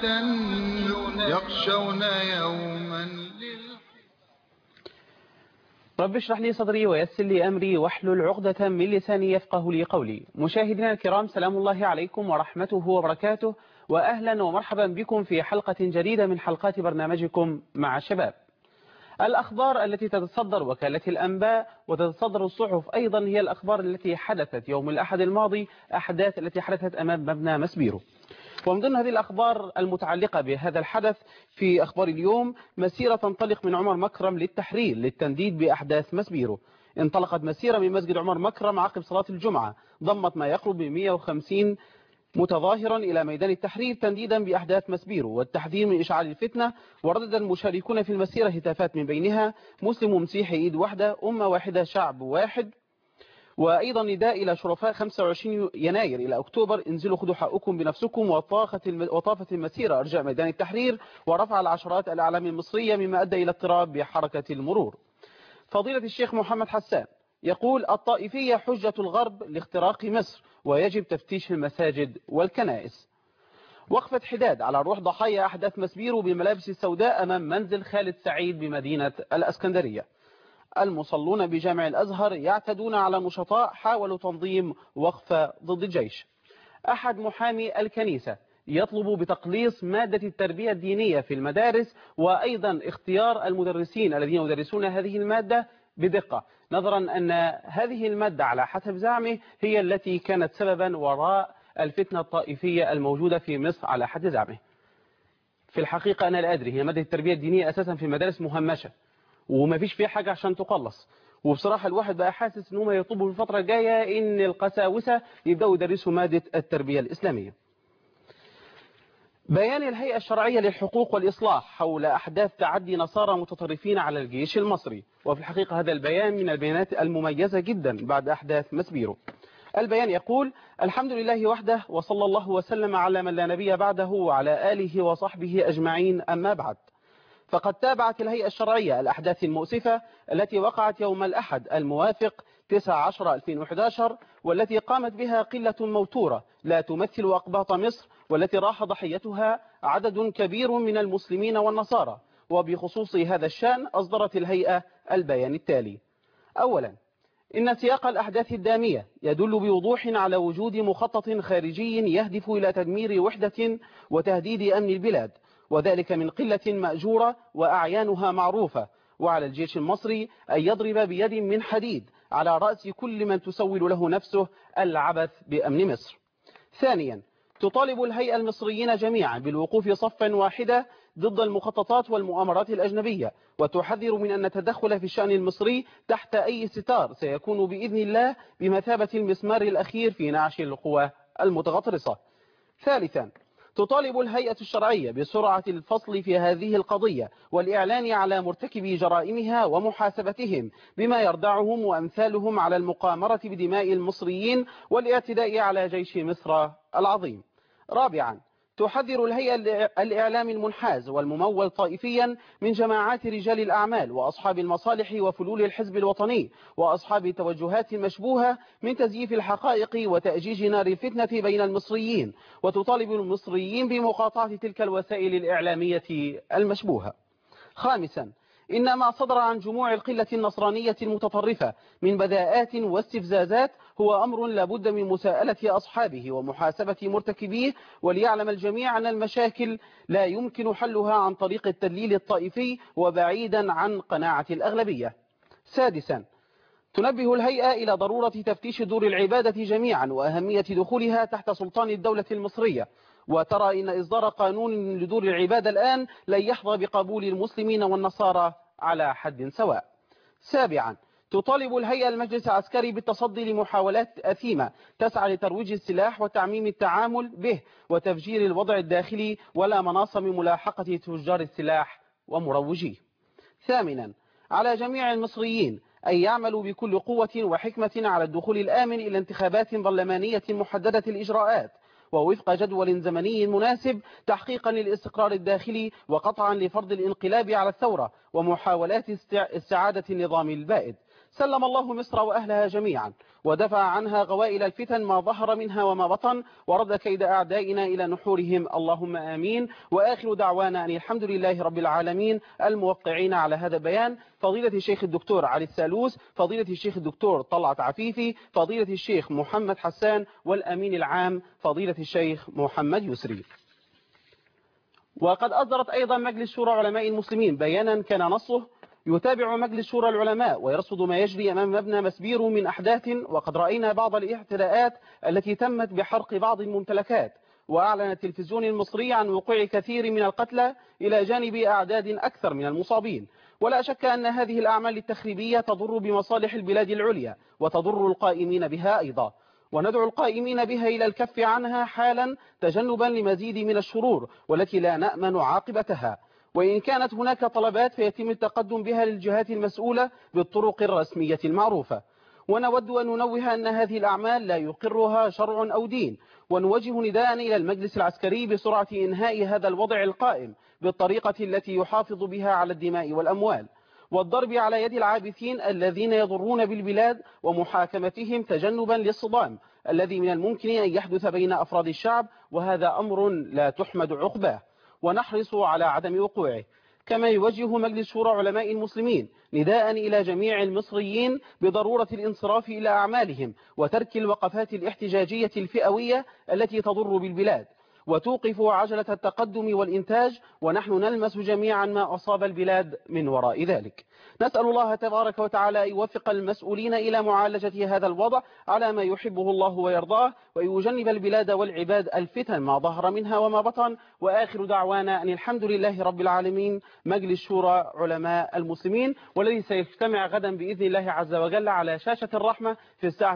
يخشون يوما رب اشرح لي صدري ويسر لي أمري واحلل عقدة من لساني يفقه لي قولي. مشاهدينا الكرام، سلام الله عليكم ورحمته وبركاته، وأهلا ومرحبا بكم في حلقة جديدة من حلقات برنامجكم مع الشباب. الأخبار التي تتصدر وكالة الأنباء وتتصدر الصحف أيضا هي الأخبار التي حدثت يوم الأحد الماضي، أحداث التي حدثت أمام مبنى مسبيرو. ومن ضمن هذه الأخبار المتعلقة بهذا الحدث في أخبار اليوم، مسيرة تنطلق من عمر مكرم للتحرير للتنديد بأحداث مسبيرو. انطلقت مسيرة من مسجد عمر مكرم عقب صلاة الجمعة، ضمت ما يقرب من 150 متظاهرا إلى ميدان التحرير تنديدا بأحداث مسبيرو والتحذير من إشعال الفتنة. وردد المشاركون في المسيرة هتافات من بينها مسلم ومسيحي إيد واحدة، أمة واحدة، شعب واحد. وأيضا نداء إلى شرفاء 25 يناير إلى أكتوبر، انزلوا خذوا حقكم بنفسكم. وطافت المسيرة أرجاء ميدان التحرير ورفع العشرات الأعلام المصرية، مما أدى إلى اضطراب بحركة المرور. فضيلة الشيخ محمد حسان يقول: الطائفية حجة الغرب لاختراق مصر، ويجب تفتيش المساجد والكنائس. وقفة حداد على روح ضحايا أحداث مسبيرو بالملابس السوداء أمام منزل خالد سعيد بمدينة الأسكندرية. المصلون بجامع الأزهر يعتدون على نشطاء حاولوا تنظيم وقفة ضد الجيش. أحد محامي الكنيسة يطلب بتقليص مادة التربية الدينية في المدارس، وأيضا اختيار المدرسين الذين يدرسون هذه المادة بدقة، نظرا أن هذه المادة على حسب زعمه هي التي كانت سببا وراء الفتنة الطائفية الموجودة في مصر على حد زعمه. في الحقيقة أنا لا أدري، هي مادة التربية الدينية أساسا في المدارس مهمشة وما فيش فيها حاجة عشان تقلص. وبصراحة الواحد بقى حاسس ان هم يطلبوا في الفترة الجاية ان القساوسة يبدأوا يدرسوا مادة التربية الإسلامية. بيان الهيئة الشرعية للحقوق والإصلاح حول أحداث تعدي نصارى متطرفين على الجيش المصري. وفي الحقيقة هذا البيان من البيانات المميزة جدا بعد أحداث مسبيرو. البيان يقول: الحمد لله وحده، وصلى الله وسلم على من لا نبي بعده وعلى آله وصحبه أجمعين، أما بعد. فقد تابعت الهيئة الشرعية الأحداث المؤسفة التي وقعت يوم الأحد الموافق 9/10/2011، والتي قامت بها قلة موتورة لا تمثل أقباط مصر، والتي راح ضحيتها عدد كبير من المسلمين والنصارى. وبخصوص هذا الشأن أصدرت الهيئة البيان التالي: أولا، إن سياق الأحداث الدامية يدل بوضوح على وجود مخطط خارجي يهدف إلى تدمير وحدة وتهديد أمن البلاد، وذلك من قلة مأجورة وأعيانها معروفة. وعلى الجيش المصري أن يضرب بيد من حديد على رأس كل من تسول له نفسه العبث بأمن مصر. ثانيا، تطالب الهيئة المصريين جميعا بالوقوف صفا واحدة ضد المخططات والمؤامرات الأجنبية، وتحذر من أن التدخل في الشأن المصري تحت أي ستار سيكون بإذن الله بمثابة المسمار الأخير في نعش القوى المتغطرسة. ثالثا، تطالب الهيئة الشرعية بسرعة الفصل في هذه القضية والإعلان على مرتكبي جرائمها ومحاسبتهم، بما يردعهم وأمثالهم على المقامرة بدماء المصريين والاعتداء على جيش مصر العظيم. رابعا، تحذر الهيئة الإعلام المنحاز والممول طائفيا من جماعات رجال الأعمال وأصحاب المصالح وفلول الحزب الوطني وأصحاب التوجهات المشبوهة من تزييف الحقائق وتأجيج نار الفتنة بين المصريين، وتطالب المصريين بمقاطعة تلك الوسائل الإعلامية المشبوهة. خامسا، إن ما صدر عن جموع القلة النصرانية المتطرفة من بداءات واستفزازات هو أمر لابد من مساءلة أصحابه ومحاسبة مرتكبيه، وليعلم الجميع أن المشاكل لا يمكن حلها عن طريق التدليل الطائفي وبعيدا عن قناعة الأغلبية. سادسا، تنبه الهيئة إلى ضرورة تفتيش دور العبادة جميعا وأهمية دخولها تحت سلطان الدولة المصرية، وترى إن إصدار قانون لدور العبادة الآن لن يحظى بقبول المسلمين والنصارى على حد سواء. سابعا، تطالب الهيئة المجلس العسكري بالتصدي لمحاولات أثيمة تسعى لترويج السلاح وتعميم التعامل به وتفجير الوضع الداخلي، ولا مناص من ملاحقة تجار السلاح ومروجيه. ثامنا، على جميع المصريين أن يعملوا بكل قوة وحكمة على الدخول الآمن إلى انتخابات برلمانية محددة الإجراءات ووفق جدول زمني مناسب، تحقيقا للاستقرار الداخلي وقطعا لفرض الانقلاب على الثورة ومحاولات استعادة النظام البائد. سلم الله مصر وأهلها جميعا، ودفع عنها غوائل الفتن ما ظهر منها وما بطن، ورد كيد أعدائنا إلى نحورهم، اللهم آمين. وآخر دعوانا أن الحمد لله رب العالمين. الموقعين على هذا البيان: فضيلة الشيخ الدكتور علي السالوس، فضيلة الشيخ الدكتور طلعت عفيفي، فضيلة الشيخ محمد حسان، والأمين العام فضيلة الشيخ محمد يسري. وقد أصدرت أيضا مجلس شورى علماء المسلمين بيانا كان نصه: يتابع مجلس شورى العلماء ويرصد ما يجري أمام مبنى مسبيرو من أحداث، وقد رأينا بعض الاعتداءات التي تمت بحرق بعض الممتلكات، وأعلن التلفزيون المصري عن وقوع كثير من القتلى إلى جانب أعداد أكثر من المصابين. ولا شك أن هذه الأعمال التخريبية تضر بمصالح البلاد العليا وتضر القائمين بها أيضا، وندعو القائمين بها إلى الكف عنها حالا تجنبا لمزيد من الشرور والتي لا نأمن عاقبتها. وإن كانت هناك طلبات فيتم التقدم بها للجهات المسؤولة بالطرق الرسمية المعروفة. ونود أن ننوه أن هذه الأعمال لا يقرها شرع أو دين، ونوجه نداء إلى المجلس العسكري بسرعة إنهاء هذا الوضع القائم بالطريقة التي يحافظ بها على الدماء والأموال، والضرب على يد العابثين الذين يضرون بالبلاد، ومحاكمتهم تجنبا للصدام الذي من الممكن أن يحدث بين أفراد الشعب، وهذا أمر لا تحمد عقباه، ونحرص على عدم وقوعه. كما يوجه مجلس شورى علماء المسلمين نداء إلى جميع المصريين بضرورة الانصراف إلى أعمالهم وترك الوقفات الاحتجاجية الفئوية التي تضر بالبلاد، وتوقف عجلة التقدم والإنتاج، ونحن نلمس جميعا ما أصاب البلاد من وراء ذلك. نسأل الله تبارك وتعالى يوفق المسؤولين إلى معالجة هذا الوضع على ما يحبه الله ويرضاه، ويجنب البلاد والعباد الفتن ما ظهر منها وما بطن. وآخر دعوانا أن الحمد لله رب العالمين. مجلس شورى علماء المسلمين، والذي سيجتمع غدا بإذن الله عز وجل على شاشة الرحمة في الساعة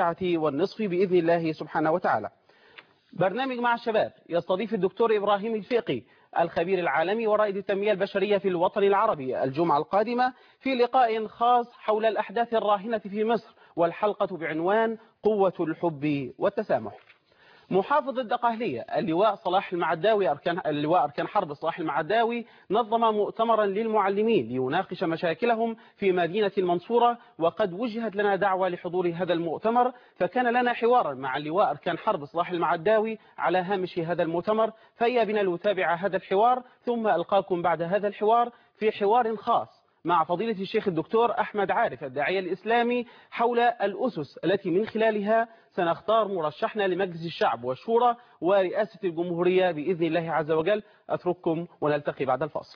9:30 بإذن الله سبحانه وتعالى. برنامج مع الشباب يستضيف الدكتور إبراهيم الفقي الخبير العالمي ورائد التنمية البشرية في الوطن العربي الجمعة القادمة في لقاء خاص حول الأحداث الراهنة في مصر، والحلقة بعنوان قوة الحب والتسامح. محافظ الدقهلية اللواء صلاح المعداوي اللواء أركان حرب صلاح المعداوي نظم مؤتمرا للمعلمين ليناقش مشاكلهم في مدينة المنصورة، وقد وجهت لنا دعوة لحضور هذا المؤتمر، فكان لنا حوارا مع اللواء أركان حرب صلاح المعداوي على هامش هذا المؤتمر، فهيا بنا نتابع هذا الحوار، ثم ألقاكم بعد هذا الحوار في حوار خاص مع فضيلة الشيخ الدكتور أحمد عارف الداعية الإسلامي حول الأسس التي من خلالها سنختار مرشحنا لمجلس الشعب والشورى ورئاسة الجمهورية بإذن الله عز وجل. أترككم ونلتقي بعد الفاصل.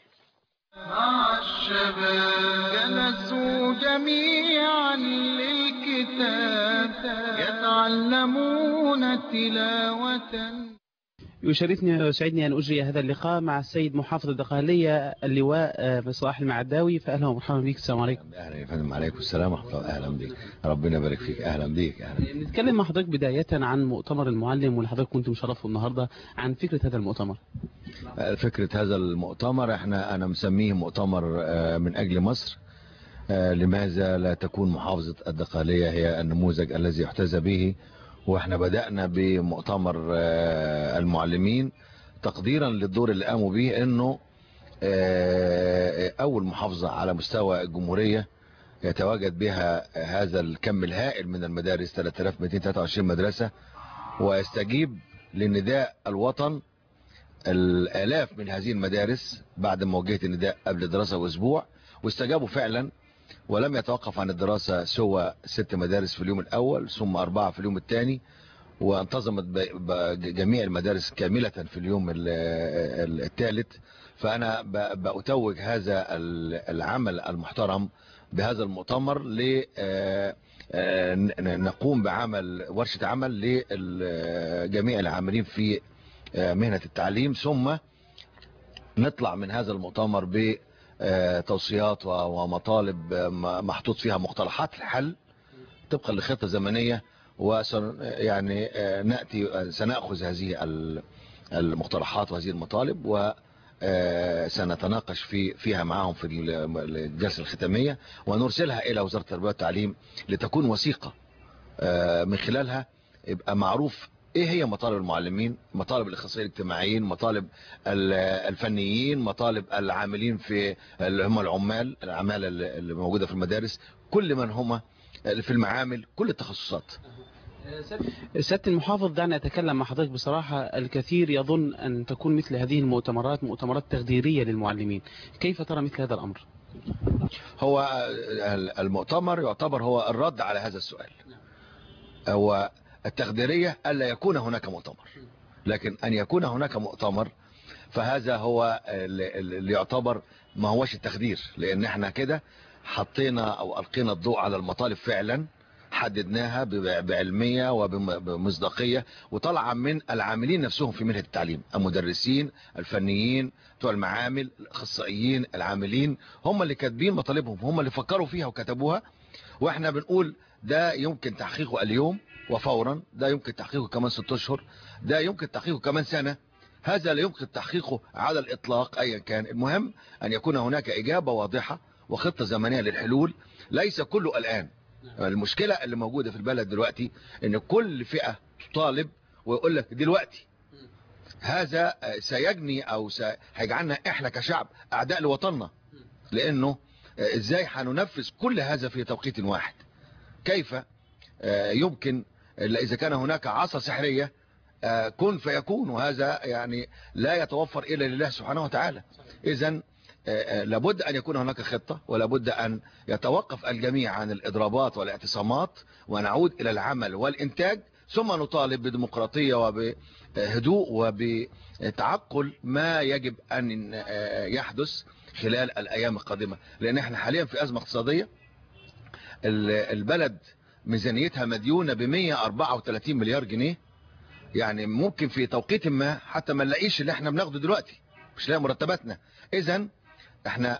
مع الشباب جلسوا جميعا للكتاب يتعلمون تلاوة. يشرفني ويسعدني أن أجري هذا اللقاء مع السيد محافظ الدقهلية اللواء صلاح المعداوي، فأهلا ومرحبا بك. السلام عليكم. أهلا يا فندم. عليكم السلام ورحمة الله. أهلا بك. ربنا يبارك فيك. أهلا بك. أهلا. نتكلم مع حضرتك بداية عن مؤتمر المعلم، واللي حضرتك كنت مشرفه النهاردة، عن فكرة هذا المؤتمر. فكرة هذا المؤتمر أنا مسميه مؤتمر من أجل مصر. لماذا لا تكون محافظة الدقهلية هي النموذج الذي يحتذى به؟ واحنا بدأنا بمؤتمر المعلمين تقديرا للدور اللي قاموا به، انه اول محافظة على مستوى الجمهورية يتواجد بها هذا الكم الهائل من المدارس 3223 مدرسة، ويستجيب لنداء الوطن الالاف من هذه المدارس بعد ما وجهت النداء قبل الدراسة باسبوع، واستجابوا فعلا، ولم يتوقف عن الدراسة سوى 6 مدارس في اليوم الأول ثم 4 في اليوم الثاني، وانتظمت جميع المدارس كاملة في اليوم الثالث. فأنا بأتوج هذا العمل المحترم بهذا المؤتمر لنقوم بعمل ورشة عمل لجميع العاملين في مهنة التعليم، ثم نطلع من هذا المؤتمر ب توصيات ومطالب محطوط فيها مقترحات الحل طبقا لخطة زمنية، يعني سنأخذ هذه المقترحات وهذه المطالب وسنتناقش فيها معهم في الجلسة الختامية، ونرسلها إلى وزارة التربية والتعليم لتكون وثيقة من خلالها يبقى معروف ايه هي مطالب المعلمين، مطالب الاخصائيين الاجتماعيين، مطالب الفنيين، مطالب العاملين في اللي هم العمال اللي موجودة في المدارس. كل من هم في المعامل كل التخصصات. سيادة المحافظ، دعنا أتكلم مع حضرتك بصراحة. الكثير يظن أن تكون مثل هذه المؤتمرات مؤتمرات تخديرية للمعلمين، كيف ترى مثل هذا الأمر؟ هو المؤتمر يعتبر هو الرد على هذا السؤال. هو التخديرية ألا يكون هناك مؤتمر، لكن أن يكون هناك مؤتمر فهذا هو اللي يعتبر ما هوش التخدير، لأن احنا كده حطينا أو ألقينا الضوء على المطالب فعلا، حددناها بعلمية وبمصداقية، وطلع من العاملين نفسهم في مهنة التعليم، المدرسين، الفنيين، بتوع المعامل، الاخصائيين، العاملين، هم اللي كاتبين مطالبهم، هم اللي فكروا فيها وكتبوها. واحنا بنقول ده يمكن تحقيقه اليوم وفورا، ده يمكن تحقيقه كمان 6 اشهر، ده يمكن تحقيقه كمان سنة، هذا لا يمكن تحقيقه على الإطلاق أيا كان. المهم أن يكون هناك إجابة واضحة وخطة زمنية للحلول. ليس كله الآن. المشكلة اللي موجودة في البلد دلوقتي ان كل فئة تطالب ويقول لك دلوقتي. هذا سيجني او هيجعلنا احنا كشعب اعداء لوطننا، لانه ازاي هننفذ كل هذا في توقيت واحد؟ كيف يمكن الا اذا كان هناك عصا سحرية كن فيكون، وهذا يعني لا يتوفر الا لله سبحانه وتعالى. اذا لابد أن يكون هناك خطة، ولابد أن يتوقف الجميع عن الإضرابات والاعتصامات، ونعود إلى العمل والإنتاج، ثم نطالب بديمقراطية وبهدوء وبتعقل ما يجب أن يحدث خلال الأيام القادمة. لأن احنا حاليا في أزمة اقتصادية، البلد ميزانيتها مديونة ب134 مليار جنيه، يعني ممكن في توقيت ما حتى ما نلاقيش اللي احنا بناخده دلوقتي، مش لاقي مرتباتنا. إذن احنا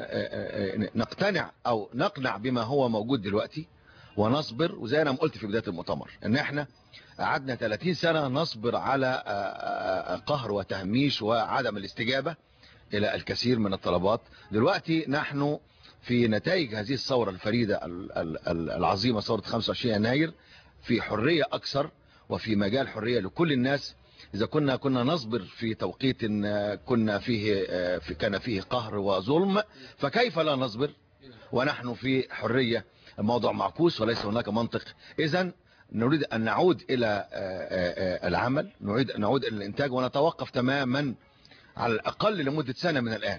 نقتنع او نقنع بما هو موجود دلوقتي ونصبر. وزي انا ما قلت في بداية المؤتمر ان احنا قعدنا 30 سنة نصبر على قهر وتهميش وعدم الاستجابة الى الكثير من الطلبات. دلوقتي نحن في نتائج هذه الثورة الفريدة العظيمة، ثورة 25 يناير، في حرية اكثر وفي مجال حرية لكل الناس. إذا كنا نصبر في توقيت كان فيه قهر وظلم، فكيف لا نصبر ونحن في حرية؟ الموضوع معكوس وليس هناك منطق. إذن نريد أن نعود إلى العمل، نعود إلى الإنتاج، ونتوقف تماما على الأقل لمدة سنة من الآن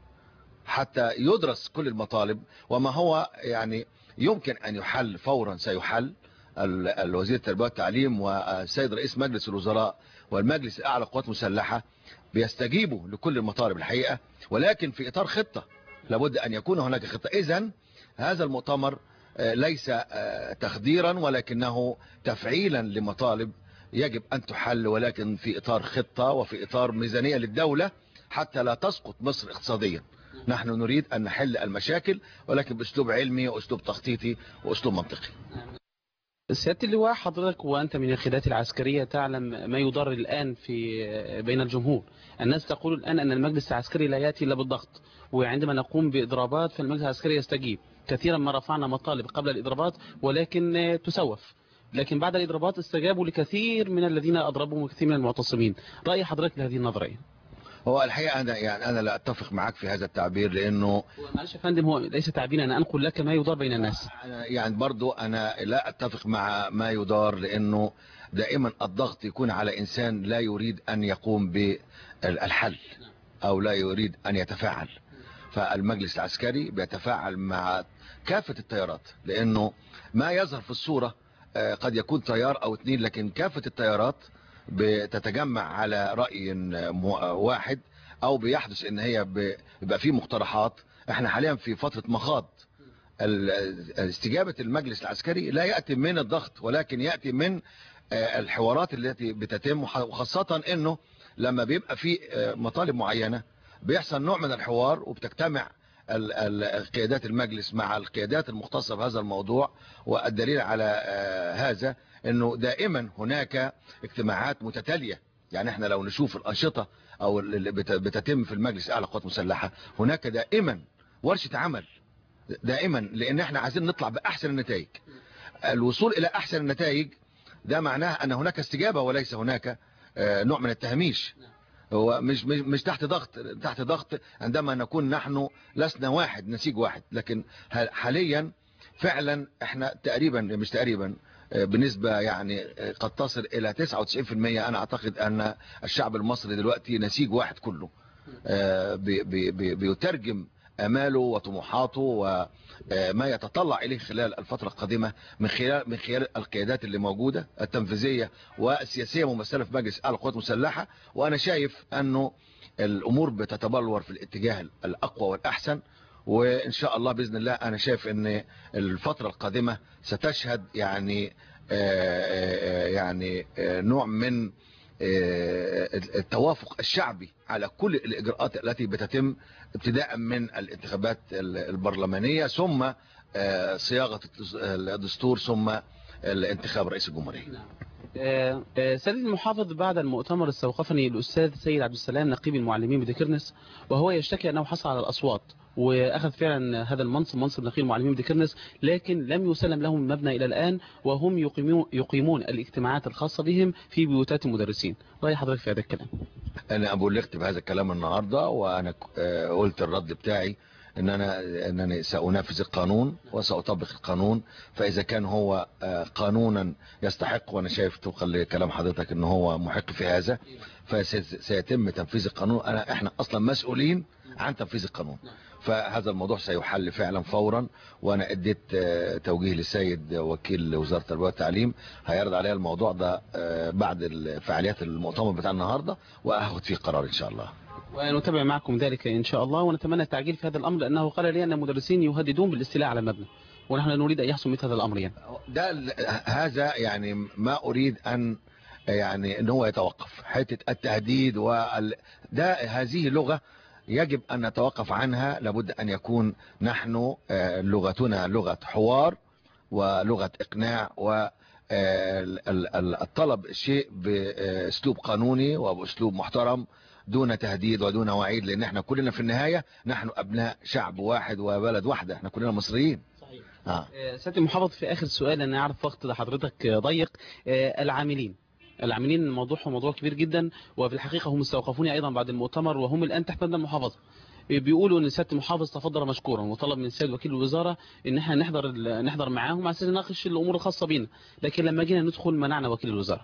حتى يدرس كل المطالب، وما هو يعني يمكن أن يحل فورا سيحل. الوزير التربية والتعليم والسيد رئيس مجلس الوزراء والمجلس الأعلى للقوات المسلحة بيستجيبوا لكل المطالب الحقيقة، ولكن في إطار خطة. لابد أن يكون هناك خطة. إذن هذا المؤتمر ليس تخديرا، ولكنه تفعيلا لمطالب يجب أن تحل، ولكن في إطار خطة وفي إطار ميزانية للدولة حتى لا تسقط مصر اقتصاديا. نحن نريد أن نحل المشاكل، ولكن بأسلوب علمي وأسلوب تخطيطي وأسلوب منطقي. سيادة اللواء، حضرتك وأنت من القيادات العسكرية تعلم ما يدار الآن بين الجمهور. الناس تقول الآن أن المجلس العسكري لا يأتي إلا بالضغط، وعندما نقوم بإضرابات فالمجلس العسكري يستجيب. كثيرا ما رفعنا مطالب قبل الإضرابات ولكن تسوف، لكن بعد الإضرابات استجابوا لكثير من الذين أضربوا وكثير من المعتصمين. رأي حضرتك لهذه النظرية؟ هو الحقيقة أنا لا أتفق معك في هذا التعبير، لأنه معلش يا فندم، هو ليس تعبير، أنا أنقل لك ما يدار بين الناس. يعني برضو أنا لا أتفق مع ما يدار، لأنه دائما الضغط يكون على إنسان لا يريد أن يقوم بالحل أو لا يريد أن يتفاعل. فالمجلس العسكري بيتفاعل مع كافة التيارات، لأنه ما يظهر في الصورة قد يكون تيار أو 2، لكن كافة التيارات بتتجمع على رأي واحد، أو بيحدث ان هي بيبقى فيه مقترحات. احنا حاليا في فترة مخاض. استجابة المجلس العسكري لا يأتي من الضغط، ولكن يأتي من الحوارات التي بتتم، وخاصة انه لما بيبقى في مطالب معينة بيحصل نوع من الحوار، وبتجتمع قيادات المجلس مع القيادات المختصة بهذا الموضوع. والدليل على هذا انه دائما هناك اجتماعات متتالية. يعني احنا لو نشوف الأنشطة او اللي بتتم في المجلس الاعلى للقوات المسلحة، هناك دائما ورشة عمل دائما، لان احنا عايزين نطلع باحسن النتائج. الوصول الى احسن النتائج ده معناه ان هناك استجابة وليس هناك نوع من التهميش. هو مش تحت ضغط عندما نكون نحن لسنا واحد، نسيج واحد. لكن حاليا فعلا احنا تقريبا مش تقريبا بنسبة يعني قد تصل الى 99%. انا اعتقد ان الشعب المصري دلوقتي نسيج واحد كله، بيترجم اماله وطموحاته وما يتطلع اليه خلال الفترة القادمة من خلال القيادات اللي موجودة التنفيذية والسياسية ممثلة في مجلس اعلى القوات المسلحة. وانا شايف انه الامور بتتبلور في الاتجاه الاقوى والاحسن، وان شاء الله باذن الله انا شايف ان الفترة القادمة ستشهد يعني نوع من التوافق الشعبي على كل الإجراءات التي بتتم ابتداء من الانتخابات البرلمانية ثم صياغة الدستور ثم الانتخاب رئيس الجمهورية. سيد المحافظ، بعد المؤتمر استوقفني الأستاذ سيد عبد السلام نقيب المعلمين بدكرنس، وهو يشتكي أنه حصل على الأصوات وأخذ فعلا هذا المنصب، منصب نقيب المعلمين بدكرنس، لكن لم يسلم لهم المبنى إلى الآن وهم يقيمون الاجتماعات الخاصة بهم في بيوتات المدرسين. رأي حضرتك في هذا الكلام؟ أنا بلغت بهذا الكلام النهاردة، وأنا قلت الرد بتاعي أنني سأنافذ القانون وسأطبق القانون. فإذا كان هو قانونا يستحق، وأنا شايف طبقا لكلام حضرتك أنه هو محق في هذا، فسيتم تنفيذ القانون. احنا أصلا مسؤولين عن تنفيذ القانون، فهذا الموضوع سيحل فعلا فورا. وانا اديت توجيه للسيد وكيل وزارة التربية والتعليم هيعرض عليها الموضوع ده بعد فعاليات المؤتمر بتاع النهاردة، وهاخد فيه قرار ان شاء الله. ونتابع معكم ذلك ان شاء الله، ونتمنى التعجيل في هذا الامر، لانه قال لي ان المدرسين يهددون بالاستيلاء على المبنى، ونحن نريد ان يحصل مثل هذا الامر. يعني هذا يعني ما اريد ان ان هو يتوقف حتة التهديد هذه لغة يجب أن نتوقف عنها. لابد أن يكون نحن لغتنا لغة حوار ولغة إقناع، والطلب الشيء بأسلوب قانوني وبأسلوب محترم دون تهديد ودون وعيد، لأن احنا كلنا في النهاية نحن أبناء شعب واحد وبلد واحدة، احنا كلنا مصريين. سيادة المحافظ، في آخر سؤال، أنا أعرف وقت لحضرتك ضيق. العاملين موضوعهم موضوع كبير جدا، وفي الحقيقة هم استوقفوني أيضا بعد المؤتمر، وهم الآن تحت مبنى المحافظة. بيقولوا ان سياده المحافظ تفضل مشكورا، وطلب من سيد وكيل الوزاره ان احنا نحضر معاهم على اساس نناقش الامور الخاصه بينا، لكن لما جينا ندخل منعنا وكيل الوزاره.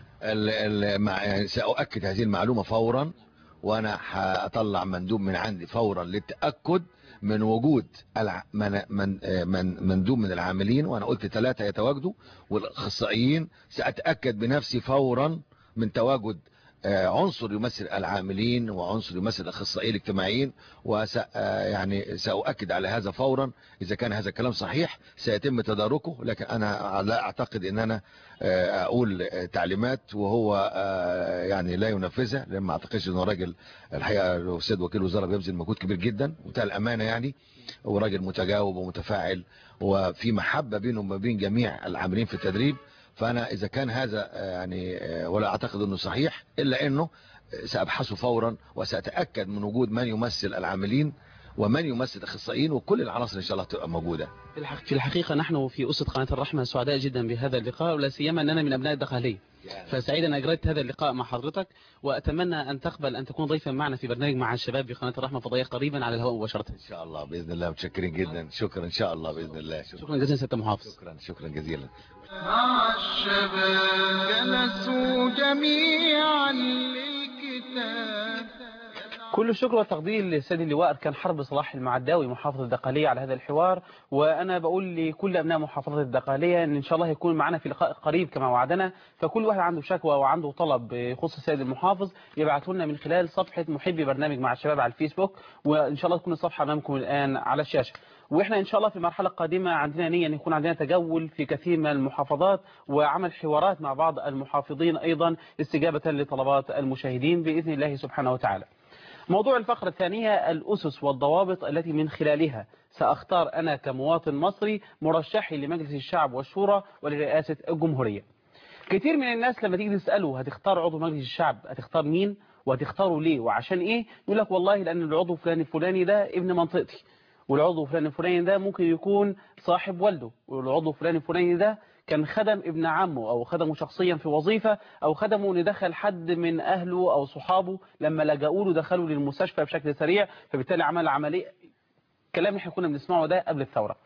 ساؤكد هذه المعلومه فورا، وانا هطلع مندوب من عندي فورا للتاكد من وجود مندوب من العاملين، وانا قلت 3 يتواجدوا، والاخصائيين ساتاكد بنفسي فورا من تواجد عنصر يمثل العاملين وعنصر يمثل الاخصائيين الاجتماعيين، سأؤكد على هذا فورا. اذا كان هذا الكلام صحيح سيتم تداركه، لكن انا لا اعتقد ان انا اقول تعليمات وهو لا ينفذها، لان ما اعتقدش انه راجل الحقيقه السيد وكيل الوزاره بيبذل مجهود كبير جدا وبتاع الامانه، وراجل متجاوب ومتفاعل وفي محبه بينه وما بين جميع العاملين في التدريب. فأنا إذا كان هذا ولا أعتقد أنه صحيح، إلا أنه سأبحثه فورا وسأتأكد من وجود من يمثل العاملين ومن يمثل الأخصائيين، وكل العناصر إن شاء الله تبقى موجودة. في الحقيقة نحن في أسرة قناة الرحمة سعداء جدا بهذا اللقاء، ولا سيما أننا من أبناء الدقهلية، فسعيد أن أجريت هذا اللقاء مع حضرتك، وأتمنى أن تقبل أن تكون ضيفا معنا في برنامج مع الشباب بقناة الرحمة فضائية قريبا على الهواء مباشرة. إن شاء الله بإذن الله، متشكرين جدا. شكرا إن شاء الله بإذن الله. شكرا جزيلا سيادة المحافظ. شكرا جزيلا. مع الشباب جلسوا جميعا للكتاب. كل الشكر والتقدير للسيد اللواء أركان حرب صلاح المعداوي محافظ الدقهلية على هذا الحوار، وأنا بقول لكل أبناء محافظة الدقهلية إن شاء الله يكون معنا في لقاء قريب كما وعدنا. فكل واحد عنده شكوى وعنده طلب يخص السيد المحافظ يبعثوا لنا من خلال صفحة محبي برنامج مع الشباب على الفيسبوك، وإن شاء الله تكون الصفحة أمامكم الآن على الشاشة. واحنا ان شاء الله في المرحله القادمه عندنا نيه ان يكون عندنا تجول في كثير من المحافظات وعمل حوارات مع بعض المحافظين ايضا استجابه لطلبات المشاهدين باذن الله سبحانه وتعالى. موضوع الفقرة الثانية الأسس والضوابط التي من خلالها سأختار أنا كمواطن مصري مرشحي لمجلس الشعب والشورى ولرئاسة الجمهورية. كثير من الناس لما تيجي تسأله هتختار عضو مجلس الشعب هتختار مين وهتختاره ليه وعشان إيه، يقول لك والله لأن العضو فلان الفلاني ده ابن منطقتي، والعضو فلان الفلاني ده ممكن يكون صاحب والده، والعضو فلان الفلاني ده كان خدم ابن عمه أو خدمه شخصيا في وظيفة أو خدمه إن دخل حد من أهله أو صحابه لما لجأوا له دخلوا للمستشفى بشكل سريع فبالتالي عمل عملية. كلام احنا كنا بنسمعه ده قبل الثورة.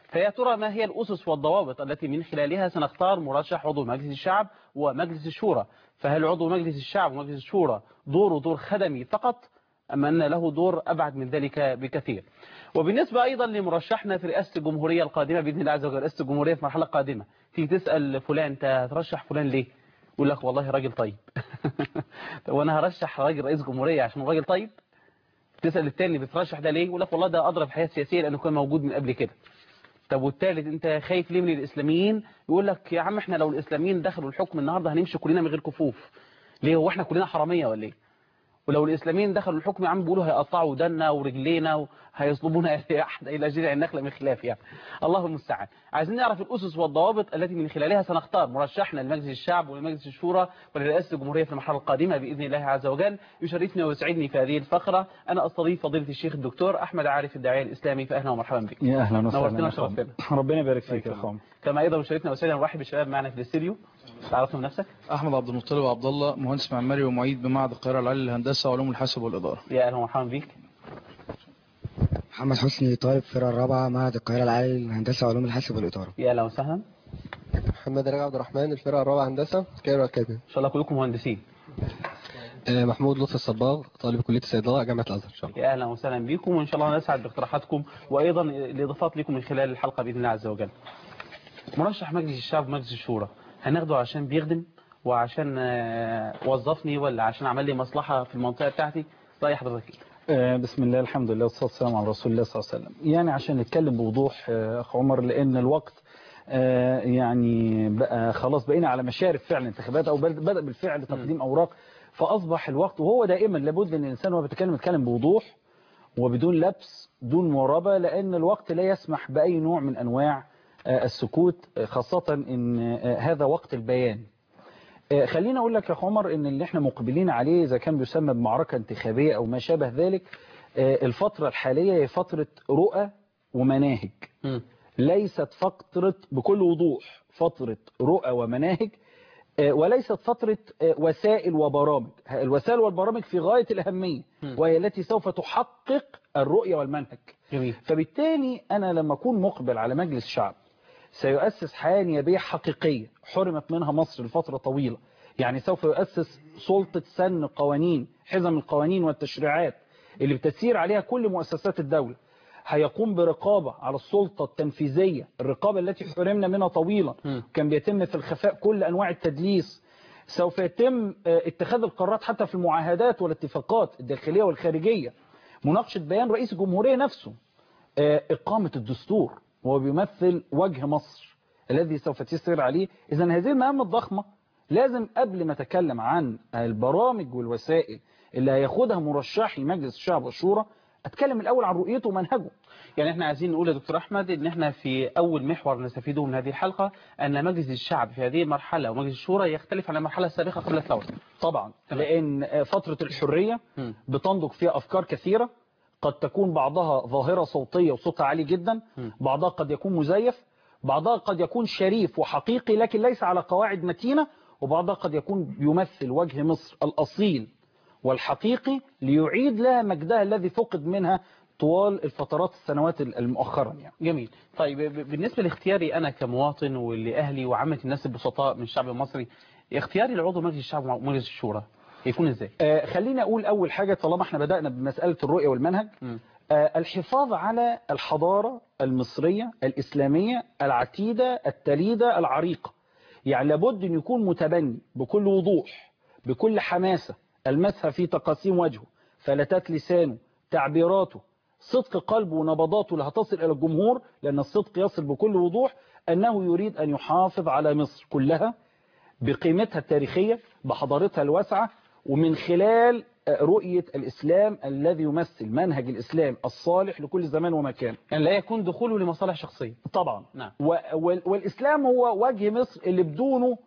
فيا ترى ما هي الأسس والضوابط التي من خلالها سنختار مرشح عضو مجلس الشعب ومجلس الشورى؟ فهل عضو مجلس الشعب ومجلس الشورى دوره دور خدمي فقط، أم أن له دور أبعد من ذلك بكثير؟ وبالنسبة أيضا لمرشحنا في رئاسة الجمهورية القادمة بإذن الله عز وجل، رئاسة الجمهورية في مرحلة قادمة، تيجي تسأل فلان أنت هترشح فلان ليه؟ يقول لك والله راجل طيب. وأنا هرشح راجل رئيس جمهورية عشان راجل طيب؟ تسأل التاني بترشح ده ليه؟ يقول لك والله ده أضرب الحياة السياسية لأنه كان موجود من قبل كده. طب والثالث انت خايف ليه من الاسلاميين؟ يقول لك يا عم احنا لو الاسلاميين دخلوا الحكم النهارده هنمشي كلنا من غير كفوف. ليه؟ هو احنا كلنا حراميه ولا ايه؟ ولو الاسلاميين دخلوا الحكم يا عم بيقولوا هيقطعوا ودنا ورجلينا وهيصلبونا الى جذع النخله من خلاف يعني. الله المستعان. عايزين نعرف الاسس والضوابط التي من خلالها سنختار مرشحنا لمجلس الشعب ولمجلس الشورى ولرئاسه الجمهوريه في المرحله القادمه باذن الله عز وجل. يشرفني ويسعدني في هذه الفقره انا استضيف فضيله الشيخ الدكتور احمد عارف الداعيه الاسلامي، فاهلا ومرحبا بك. يا اهلا وسهلا. نورتنا وشرفتنا. ربنا يبارك فيك يا اخوان. كما ايضا يشرفنا ويسعدنا نرحب بالشباب معنا في الاستديو. تعرفوا نفسك؟ احمد عبد المطلب عبد الله، مهندس معماري ومعيد بمعهد القاهره العالي للهندسه وعلوم الحاسب والاداره. يا اهلا ومرحبا بك. محمد حسني طالب فرقه الرابعه معهد القاهره العالي للهندسه وعلوم الحاسب والاداره. يا اهلا وسهلا. محمد رجب عبد الرحمن الفرقه الرابعه هندسه كايرو اكاديمي. ان شاء الله كلكم مهندسين. محمود لطفي الصباغ طالب كليه الصيدله جامعه الازهر ان شاء الله. يا اهلا وسهلا بكم، وان شاء الله نسعد باقتراحاتكم وايضا الاضافات لكم من خلال الحلقه باذن الله عز وجل. مرشح مجلس الشعب ومجلس الشورى هناخده عشان بيخدم وعشان وظفني ولا عشان عمل لي مصلحه في المنطقه بتاعتي؟ راي حضرتك ايه؟ بسم الله الحمد لله والصلاه والسلام على رسول الله صلى الله عليه وسلم. يعني عشان نتكلم بوضوح اخ عمر، لان الوقت يعني بقى خلاص بقينا على مشارف فعل انتخابات او بدأ بالفعل تقديم اوراق، فاصبح الوقت وهو دائما لابد ان الانسان وهو بيتكلم يتكلم بوضوح وبدون لبس دون مرابة، لان الوقت لا يسمح باي نوع من انواع السكوت، خاصة ان هذا وقت البيان. خلينا اقول لك يا اخ عمر ان اللي احنا مقبلين عليه اذا كان بيسمى بمعركة انتخابية او ما شابه ذلك، الفترة الحالية هي فترة رؤى ومناهج، ليست فترة بكل وضوح فترة رؤى ومناهج، وليست فترة وسائل وبرامج. الوسائل والبرامج في غاية الأهمية وهي التي سوف تحقق الرؤية والمنهج. جميل. فبالتالي أنا لما أكون مقبل على مجلس شعب سيؤسس حياة نيابية حقيقية حرمت منها مصر لفترة طويلة، يعني سوف يؤسس سلطة سن قوانين، حزم القوانين والتشريعات اللي بتسير عليها كل مؤسسات الدولة، هيقوم برقابة على السلطة التنفيذية، الرقابة التي حرمنا منها طويلا، كان بيتم في الخفاء كل أنواع التدليس. سوف يتم اتخاذ القرارات حتى في المعاهدات والاتفاقات الداخلية والخارجية، مناقشة بيان رئيس الجمهورية نفسه، إقامة الدستور وهو بيمثل وجه مصر الذي سوف تسير عليه. إذا هذه المهام الضخمة لازم قبل ما أتكلم عن البرامج والوسائل اللي هياخدها مرشحي مجلس الشعب والشورى اتكلم الاول عن رؤيته ومنهجه. يعني احنا عايزين نقول يا دكتور احمد ان احنا في اول محور نستفيده من هذه الحلقه ان مجلس الشعب في هذه المرحله ومجلس الشورى يختلف عن المرحله السابقه قبل الثوره. طبعا لان فتره الحريه بتنضج فيها افكار كثيره، قد تكون بعضها ظاهره صوتيه وصوتها عالي جدا، بعضها قد يكون مزيف، بعضها قد يكون شريف وحقيقي لكن ليس على قواعد متينه، وبعضها قد يكون يمثل وجه مصر الاصيل والحقيقي ليعيد لها مجدها الذي فقد منها طوال الفترات السنوات المؤخرة يعني. جميل. طيب بالنسبة لاختياري أنا كمواطن ولأهلي وعامة الناس البسطاء من الشعب المصري، اختياري لعضو مجلس الشعب ومجلس الشورى يكون ازاي؟ خلينا أقول أول حاجة طالما احنا بدأنا بمسألة الرؤية والمنهج، الحفاظ على الحضارة المصرية الإسلامية العتيدة التليدة العريقة، يعني لابد أن يكون متبني بكل وضوح بكل حماسة المسها في تقاسيم وجهه، فلتات لسانه، تعبيراته، صدق قلبه ونبضاته اللي هتصل إلى الجمهور، لأن الصدق يصل بكل وضوح أنه يريد أن يحافظ على مصر كلها بقيمتها التاريخية بحضارتها الواسعة، ومن خلال رؤية الإسلام الذي يمثل منهج الإسلام الصالح لكل زمان ومكان، يعني لا يكون دخوله لمصالح شخصية. طبعا. نعم. والإسلام هو وجه مصر اللي بدونه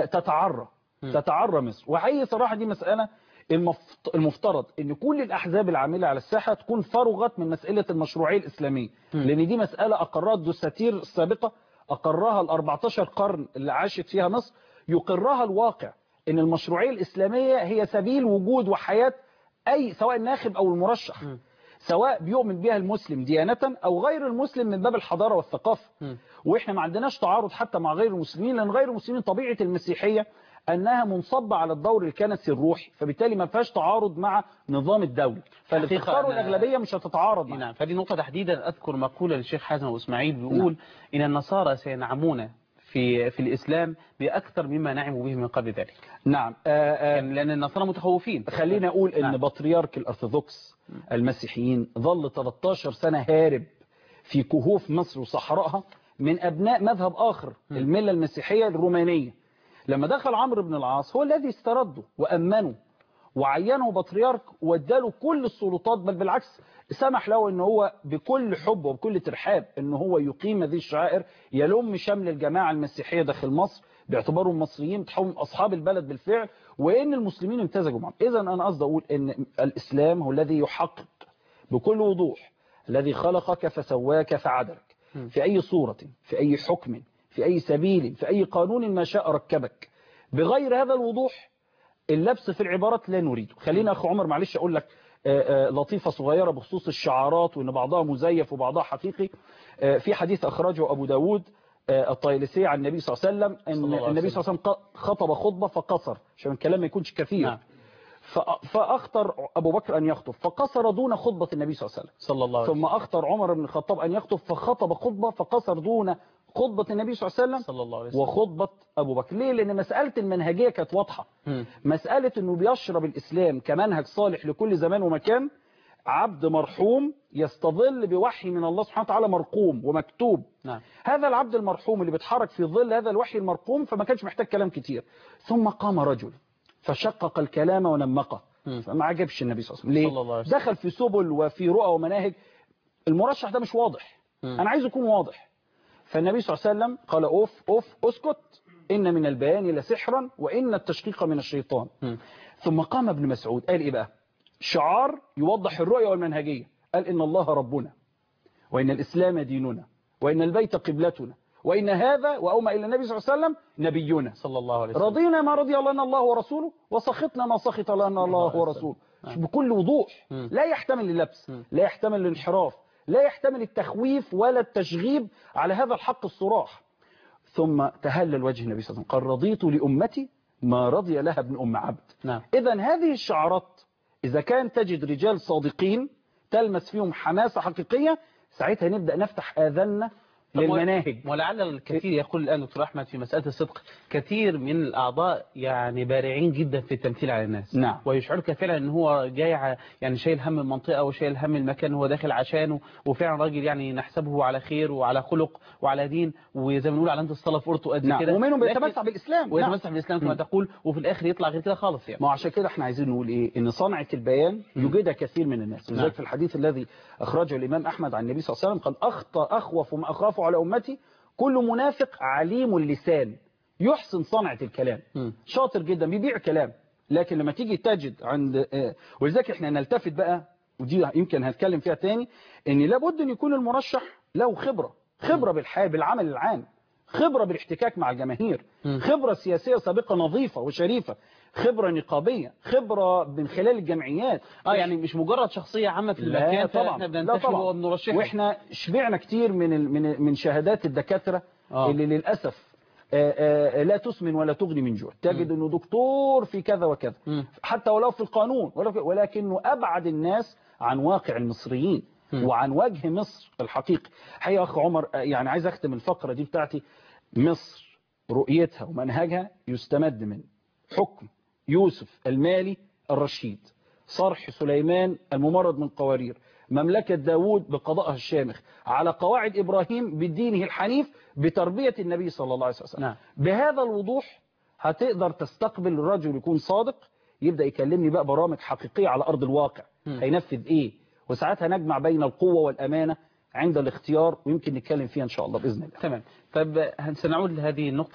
تتعرى مصر. وحقيقي صراحة دي مسألة المفترض ان كل الأحزاب العاملة على الساحة تكون فرغت من مسألة المشروعية الإسلامية، لأن دي مسألة أقرها الدساتير السابقة، أقرها ال14 قرن اللي عاشت فيها مصر، يقرها الواقع ان المشروعية الإسلامية هي سبيل وجود وحياة أي سواء الناخب أو المرشح. سواء بيؤمن بها المسلم ديانة أو غير المسلم من باب الحضارة والثقافة. وإحنا ما عندناش تعارض حتى مع غير المسلمين، لأن غير المسلمين طبيعة المسيحية أنها منصبة على الدور الكنسي الروحي، فبالتالي ما فيهاش تعارض مع نظام الدولة، فاللي بتختاروا الأغلبية مش هتتعارض معه. نعم، فدي نقطة تحديدا أذكر مقولة للشيخ حازم أبو إسماعيل بيقول إن النصارى سينعمون في الإسلام بأكثر مما نعموا به من قبل ذلك. نعم. لأن النصارى متخوفين. خلينا أقول إن بطريرك الأرثوذكس المسيحيين ظل 13 سنة هارب في كهوف مصر وصحراءها من أبناء مذهب آخر، الملة المسيحية الرومانية. لما دخل عمرو بن العاص هو الذي استرده وأمنه وعينه بطريرك واداله كل السلطات، بل بالعكس سمح له ان هو بكل حب وبكل ترحاب ان هو يقيم هذه الشعائر، يلم شمل الجماعة المسيحية داخل مصر باعتبارهم مصريين تحولهم أصحاب البلد بالفعل، وإن المسلمين امتزجوا معهم. إذا أنا قصدي أقول إن الإسلام هو الذي يحقق بكل وضوح الذي خلقك فسواك فعدلك في أي صورة، في أي حكم، في أي سبيل، في أي قانون ما شاء ركبك. بغير هذا الوضوح اللبس في العبارات لا نريده. خلينا أخو عمر معلش أقول لك لطيفة صغيرة بخصوص الشعارات وإن بعضها مزيف وبعضها حقيقي. في حديث أخرجه أبو داود الطيالسي عن النبي صلى الله عليه وسلم أن النبي صلى الله عليه وسلم خطب خطبة فقصر عشان الكلام ما يكونش كثير. فأخطر أبو بكر أن يخطب فقصر دون خطبة النبي صلى الله عليه وسلم. ثم أخطر عمر بن الخطاب أن يخطب فخطب خطبة فقصر دون خطبة النبي صلى الله عليه وسلم وخطبة أبو بكر. ليه؟ لأن مسألة المنهجية كانت واضحة. مسألة أنه بيشرب الإسلام كمنهج صالح لكل زمان ومكان، عبد مرحوم يستظل بوحي من الله سبحانه وتعالى مرقوم ومكتوب. هذا العبد المرحوم اللي بيتحرك في ظل هذا الوحي المرقوم فما كانش محتاج كلام كتير. ثم قام رجل فشقق الكلام ونمقه، فما عجبش النبي صلى الله عليه وسلم. ليه؟ دخل في سبل وفي رؤى ومناهج، المرشح ده مش واضح، أنا عايز يكون واضح. فالنبي صلى الله عليه وسلم قال أوف أسكت، إن من البيان لسحرا وإن التشقيق من الشيطان. ثم قام ابن مسعود قال إيه بقى؟ شعار يوضح الرؤية والمنهجية، قال إن الله ربنا وإن الإسلام ديننا وإن البيت قبلتنا وإن هذا وأومى إلى النبي صلى الله عليه وسلم نبينا صلى الله عليه وسلم. رضينا ما رضي لنا الله ورسوله وسخطنا ما سخط لنا الله ورسوله. بكل وضوح، لا يحتمل اللبس، لا يحتمل الانحراف، لا يحتمل التخويف ولا التشغيب على هذا الحق الصراح. ثم تهلل وجه النبي صلى الله عليه وسلم قال رضيت لأمتي ما رضي لها ابن أم عبد. إذن هذه الشعارات إذا كان تجد رجال صادقين تلمس فيهم حماسة حقيقية، ساعتها نبدأ نفتح آذاننا للمناهج. ولعل الكثير يقول الآن دكتور أحمد في مسألة الصدق، كثير من الأعضاء يعني بارعين جدا في التمثيل على الناس. ويشعرك فعلا أن هو جاي يعني شايل هم المنطقة وشايل هم المكان هو داخل عشانه، وفعلا راجل يعني نحسبه على خير وعلى خلق وعلى دين، وزي ما بنقول علامة الصلاة في قرطه قد كده. ومنهم بيتمسح بالإسلام ويتمسح بالإسلام كما تقول، وفي الآخر يطلع غير كده خالص يعني. ما عشان كده احنا عايزين نقول إيه؟ إن صنعة البيان يوجدها كثير من الناس. لذلك في الحديث الذي أخرجه الإمام أحمد عن النبي صلى الله عليه وسلم قال أخوف ما أخاف على أمتي كل منافق عليم اللسان يحسن صنعة الكلام، شاطر جدا بيبيع كلام، لكن لما تيجي تجد عند ولذلك احنا نلتفت بقى، ودي يمكن هنتكلم فيها تاني، ان لابد ان يكون المرشح له خبرة بالعمل العام، خبرة بالاحتكاك مع الجماهير، خبرة سياسية سابقة نظيفة وشريفة، خبرة نقابية، خبرة من خلال الجمعيات. يعني مش مجرد شخصية عامة في المكان طبعا. لا طبعا. واحنا شبعنا كتير من شهادات الدكاترة اللي للأسف لا تسمن ولا تغني من جوع. تجد انه دكتور في كذا وكذا حتى ولو في القانون، ولكنه أبعد الناس عن واقع المصريين وعن وجه مصر الحقيقي. حقيقة أخ عمر، يعني عايز أختم الفقرة دي بتاعتي. مصر رؤيتها ومنهجها يستمد من حكم يوسف المالي الرشيد، صرح سليمان الممرض من قوارير، مملكة داود بقضائها الشامخ، على قواعد إبراهيم بدينه الحنيف، بتربية النبي صلى الله عليه وسلم. بهذا الوضوح هتقدر تستقبل الرجل يكون صادق، يبدأ يكلمني بقى برامج حقيقية على أرض الواقع، هينفذ إيه، وساعتها نجمع بين القوة والأمانة عند الاختيار، ويمكن نتكلم فيها إن شاء الله بإذن الله. تمام. طب سنعود لهذه النقطة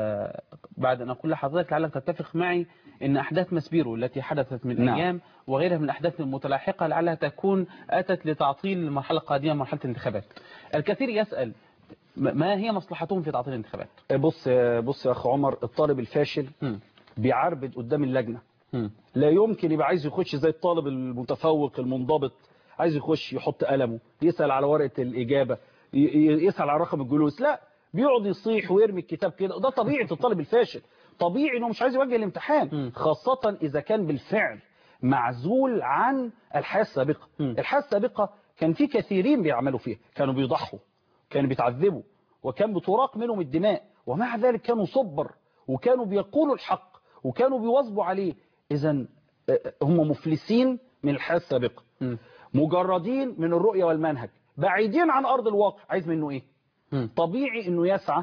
بعد أن أقول لحضرتك لعلك تتفق معي أن أحداث مسبيرو التي حدثت من أيام وغيرها من الأحداث المتلاحقة لعلها تكون أتت لتعطيل المرحلة القادمة مرحلة الانتخابات. الكثير يسأل ما هي مصلحتهم في تعطيل الانتخابات؟ بص يا أخ عمر، الطالب الفاشل بيعربد قدام اللجنة، لا يمكن يبقى عايز يخش زي الطالب المتفوق المنضبط عايز يخش يحط قلمه، يسأل على ورقة الإجابة، يسأل على رقم الجلوس، لا بيقعد يصيح ويرمي الكتاب كده. ده طبيعة الطالب الفاشل، طبيعي انه مش عايز يواجه الامتحان، خاصة اذا كان بالفعل معزول عن الحياة السابقة. الحياة السابقة كان في كثيرين بيعملوا فيها، كانوا بيضحوا، كانوا بيتعذبوا، وكان بتراق منهم الدماء، ومع ذلك كانوا صبر، وكانوا بيقولوا الحق، وكانوا بيواظبوا عليه. اذا هم مفلسين من الحياة السابقة، مجردين من الرؤية والمنهج، بعيدين عن أرض الواقع. عايز منه إيه؟ طبيعي أنه يسعى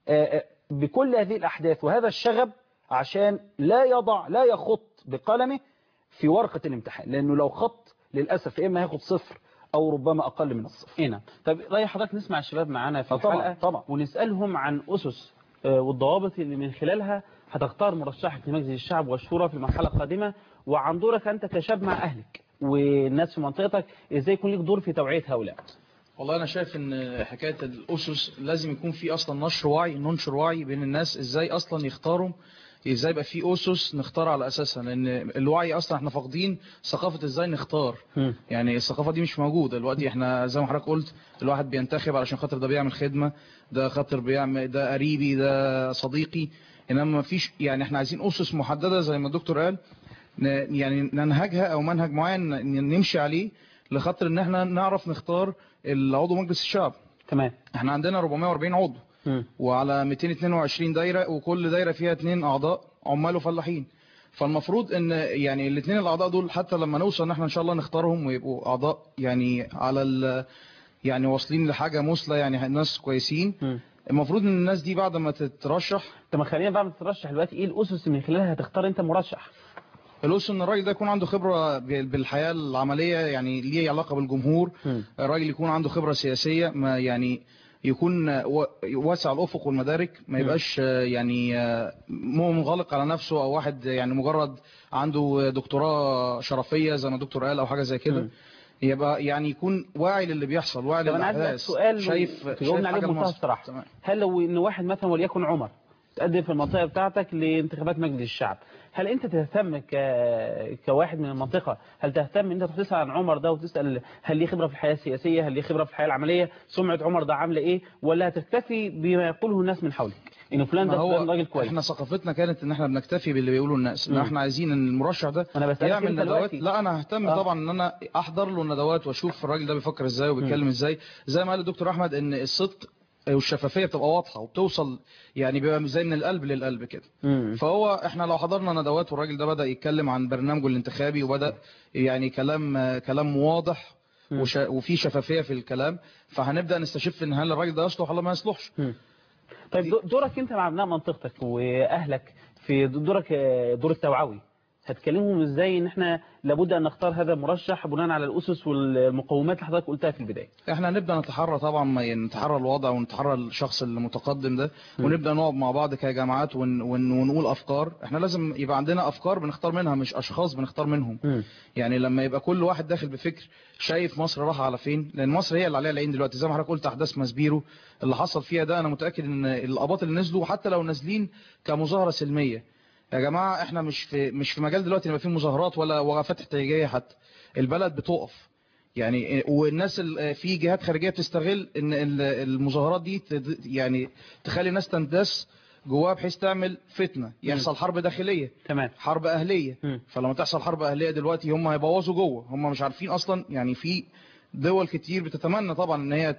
بكل هذه الأحداث وهذا الشغب عشان لا يخط بقلمه في ورقة الامتحان، لأنه لو خط للأسف إما هياخد 0 أو ربما أقل من الصفر. هنا طب رأي حضرتك نسمع الشباب معانا في الحلقة طبعا. ونسألهم عن أسس والضوابط اللي من خلالها هتختار مرشحك لمجلس الشعب والشورى في المرحلة القادمة، وعن دورك أنت كشاب مع أهلك والناس في منطقتك، إزاي يكون لك دور في توعية هؤلاء. والله أنا شايف إن حكاية الأسس لازم يكون في أصلا ننشر وعي بين الناس، إزاي أصلا يختاروا، إزاي يبقى في أسس نختار على أساسها، لأن الوعي أصلا إحنا فاقدين ثقافة إزاي نختار. يعني الثقافة دي مش موجودة دلوقتي. إحنا زي ما حضرتك قلت الواحد بينتخب علشان خاطر ده بيعمل خدمة، ده خاطر بيعمل، ده قريبي، ده صديقي، إنما ما فيش. يعني إحنا عايزين أسس محددة زي ما الدكتور قال، يعني ننهجها أو منهج معين نمشي عليه لخاطر إن إحنا نعرف نختار العضو مجلس الشعب. تمام. إحنا عندنا 440 عضو وعلى 222 دايرة، وكل دايرة فيها 2 أعضاء عمال وفلاحين. فالمفروض ان يعني الاثنين الاعضاء دول حتى لما نوصل ان احنا ان شاء الله نختارهم ويبقوا اعضاء يعني على يعني واصلين لحاجة مثلى، يعني الناس كويسين. المفروض ان الناس دي بعد ما تترشح. طب خلينا بعد ما تترشح دلوقتي، ايه الاسس من خلالها هتختار انت مرشح؟ الأسس ان الراجل ده يكون عنده خبرة بالحياة العملية، يعني ليه علاقة بالجمهور. الراجل يكون عنده خبرة سياسية، ما يعني يكون واسع الأفق والمدارك، ما يبقاش يعني منغلق على نفسه، أو واحد يعني مجرد عنده دكتوراه شرفية زي ما الدكتور قال أو حاجة زي كده. يبقى يعني يكون واعي للي بيحصل، واعي للأحداث. سؤال تجاوبنا عليه بمنتهى الصراحة. هل لو إن واحد مثلا وليكن عمر تقدم في المنطقة بتاعتك لانتخابات مجلس الشعب، هل انت تهتم كواحد من المنطقة، هل تهتم ان انت تسأل عن عمر ده وتسأل هل ليه خبرة في الحياة السياسية، هل ليه خبرة في الحياة العملية، سمعة عمر ده عاملة ايه، ولا هتكتفي بما يقوله الناس من حولك ان فلان ده فلان راجل كويس؟ احنا ثقافتنا كانت ان احنا بنكتفي باللي بيقوله الناس، ان احنا عايزين ان المرشح ده يعمل ندوات. لا انا ههتم طبعا ان انا احضر له الندوات واشوف الراجل ده بيفكر ازاي وبيتكلم ازاي، زي ما قال الدكتور احمد ان الصدق والشفافية بتبقى واضحة وبتوصل، يعني بيبقى زي من القلب للقلب كده. فهو احنا لو حضرنا ندوات والراجل ده بدأ يتكلم عن برنامجه الانتخابي وبدأ يعني كلام واضح وفي شفافية في الكلام، فهنبدأ نستشف ان هل الراجل ده يصلح ولا ما يصلحش. طيب دورك انت مع ابناء منطقتك واهلك في دورك، دور التوعوي، هتكلمهم ازاي ان احنا لابد ان نختار هذا المرشح بناء على الاسس والمقومات اللي حضرتك قلتها في البدايه؟ احنا نبدا نتحرى طبعا، نتحرى الوضع ونتحرى الشخص المتقدم ده، ونبدا نقعد مع بعض كجماعات ونقول افكار. احنا لازم يبقى عندنا افكار بنختار منها، مش اشخاص بنختار منهم. يعني لما يبقى كل واحد داخل بفكر شايف مصر رايحه على فين، لان مصر هي اللي عليها العين دلوقتي. زي ما حضرتك قلت احداث ماسبيرو اللي حصل فيها ده، انا متاكد ان الاباط اللي نزلوا حتى لو نازلين كمظاهره سلميه، يا جماعة احنا مش في مجال دلوقتي نبقى فيه مظاهرات ولا وقفات احتجاجية حتى. البلد بتقف يعني، والناس في جهات خارجية بتستغل ان المظاهرات دي يعني تخلي الناس تندس جواها بحيث تعمل فتنة، يحصل حرب داخلية، تمام، حرب أهلية. فلما تحصل حرب أهلية دلوقتي هم هيبوظوا جوه، هم مش عارفين أصلا. يعني في دول كتير بتتمنى طبعا ان هي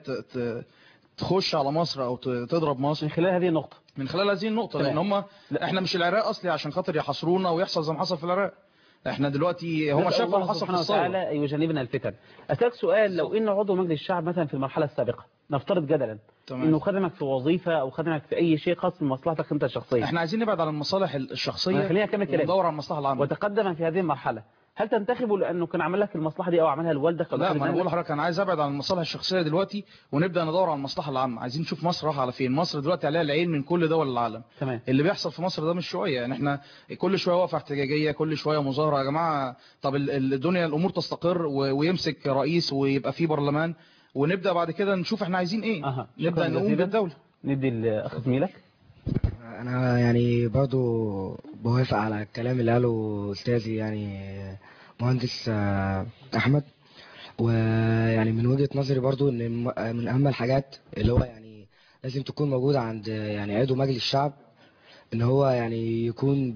تخش على مصر او تضرب مصر من خلال هذه النقطة، لان هم احنا مش العراق اصلي عشان خاطر يحصرونا ويحصل زي ما حصل في العراق. احنا دلوقتي هم شافوا اللي حصل في الثوره. تعالى يجنبنا الفتن. اسالك سؤال، لو ان عضو مجلس الشعب مثلا في المرحله السابقه، نفترض جدلا انه خدمك في وظيفه او خدمك في اي شيء خاص بمصلحتك انت الشخصيه، احنا عايزين نبعد عن المصالح الشخصيه وندور على المصلحه العامه، وتقدم في هذه المرحله، هل تنتخبه لانه كان عمل لك المصلحه دي او عملها لوالدك او لا؟ ما انا بقول لحضرتك انا عايز ابعد عن المصالح الشخصيه دلوقتي ونبدا ندور على المصلحه العامه. عايزين نشوف مصر رايحه على فين. مصر دلوقتي عليها العين من كل دول العالم. تمام. اللي بيحصل في مصر ده مش شويه، يعني احنا كل شويه وقفه احتجاجيه، كل شويه مظاهره. يا جماعه طب الدنيا الامور تستقر ويمسك رئيس ويبقى في برلمان، ونبدا بعد كده نشوف احنا عايزين ايه. نبدا نقوم بالدوله. ندي الاخ زميلك. انا يعني برضو بوافق على الكلام اللي قاله استاذي يعني مهندس احمد. ويعني من وجهة نظري برضو ان من اهم الحاجات اللي هو يعني لازم تكون موجودة عند يعني عضو مجلس الشعب، ان هو يعني يكون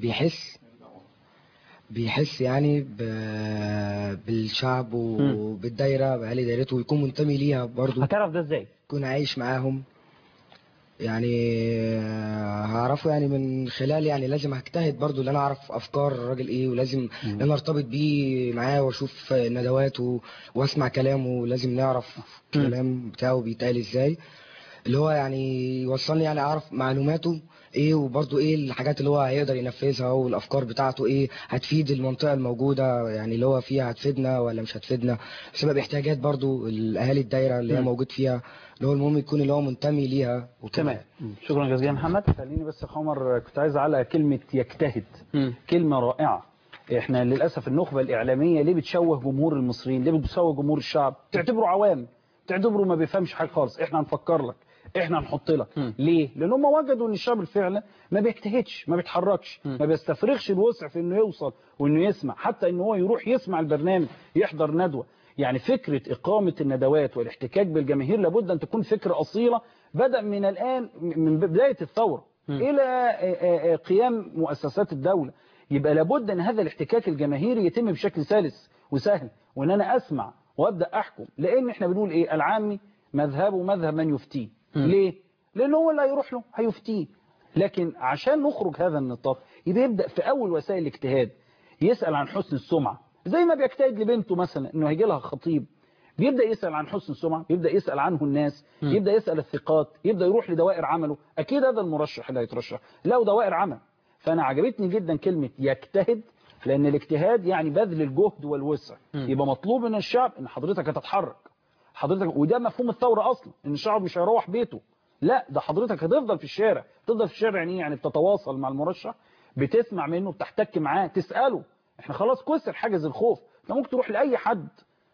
بيحس يعني بالشعب وبالدايرة بأهل دايرته، ويكون منتمي ليها برضو، هتعرف ده ازاي؟ يكون عايش معاهم. يعني هعرفه يعني من خلال يعني لازم هجتهد برضو ان انا اعرف افكار الراجل ايه، ولازم ان انا ارتبط بيه معاه واشوف ندواته واسمع كلامه. لازم نعرف الكلام بتاعه بيتقال ازاي، اللي هو يعني يوصلني يعني اعرف معلوماته ايه، وبرضو ايه الحاجات اللي هو هيقدر ينفذها، والافكار بتاعته ايه هتفيد المنطقة الموجودة يعني اللي هو فيها، هتفيدنا ولا مش هتفيدنا، بسبب احتياجات برضو الاهالي الدايرة اللي هي موجود فيها، اللي هو المهم يكون اللي هو منتمي ليها وكده. تمام. شكرا جزيلا محمد. خليني بس يا عمر كنت عايز على كلمة يجتهد. كلمة رائعة. احنا للأسف النخبة الإعلامية ليه بتشوه جمهور المصريين، ليه بتشوه جمهور الشعب؟ تعتبره عوام، تعتبره ما بيفهمش حاجة خالص. احنا هنفكر لك، احنا هنحط لك. ليه؟ لأن هم وجدوا ان الشعب الفعلا ما بيجتهدش، ما بيتحركش، ما بيستفرغش الوسع في انه يوصل وانه يسمع، حتى ان هو يروح يسمع البرنامج، يحضر ندوة. يعني فكرة إقامة الندوات والاحتكاك بالجماهير لابد أن تكون فكرة أصيلة، بدأ من الآن من بداية الثورة إلى قيام مؤسسات الدولة. يبقى لابد أن هذا الاحتكاك الجماهيري يتم بشكل سلس وسهل، وأن أنا أسمع وأبدأ أحكم. لأن إحنا بنقول إيه؟ العامي مذهبه مذهب من يفتيه. ليه؟ لأنه هو اللي هيروح له هيفتيه. لكن عشان نخرج هذا النطاق يبقى يبدأ في أول وسائل الاجتهاد يسأل عن حسن السمعة، زي ما بيجتهد لبنته مثلا انه هيجي لها خطيب، بيبدأ يسأل عن حسن السمعة، يبدأ يسأل عنه الناس، يبدأ يسأل الثقات، يبدأ يروح لدوائر عمله. أكيد هذا المرشح اللي هيترشح له دوائر عمل. فأنا عجبتني جدا كلمة يجتهد، لأن الاجتهاد يعني بذل الجهد والوسع. يبقى مطلوب من الشعب ان حضرتك هتتحرك، حضرتك، وده مفهوم الثورة أصلا، ان الشعب مش هيروح بيته، لا ده حضرتك هتفضل في الشارع. تفضل في الشارع يعني بتتواصل مع المرشح، بتسمع منه، بتحتك معاه، تسأله. احنا خلاص كسر حاجز الخوف، انت ممكن تروح لأي حد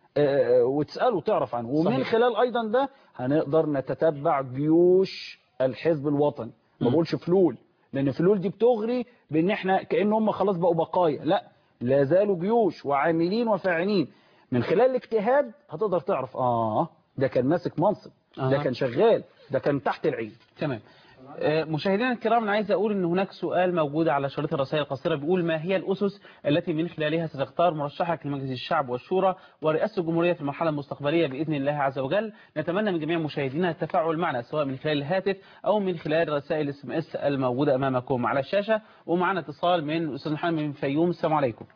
وتسأله وتعرف عنه. ومن صحيح. خلال أيضا ده هنقدر نتتبع جيوش الحزب الوطني. ما بقولش فلول، لأن فلول دي بتغري بأن احنا كأن هم خلاص بقوا بقايا، لا، لا زالوا جيوش وعاملين وفاعلين. من خلال الاجتهاد هتقدر تعرف ده كان ماسك منصب، ده كان شغال، ده كان تحت العين. تمام. مشاهدينا الكرام، انا عايز اقول ان هناك سؤال موجود على شريط الرسائل القصيره بيقول: ما هي الاسس التي من خلالها ستختار مرشحك لمجلس الشعب والشورى ورئاسه الجمهوريه في المرحله المستقبليه باذن الله عز وجل؟ نتمنى من جميع مشاهدينا التفاعل معنا سواء من خلال الهاتف او من خلال رسائل SMS الموجوده امامكم على الشاشه. ومعنا اتصال من الاستاذ محمد من الفيوم. السلام عليكم.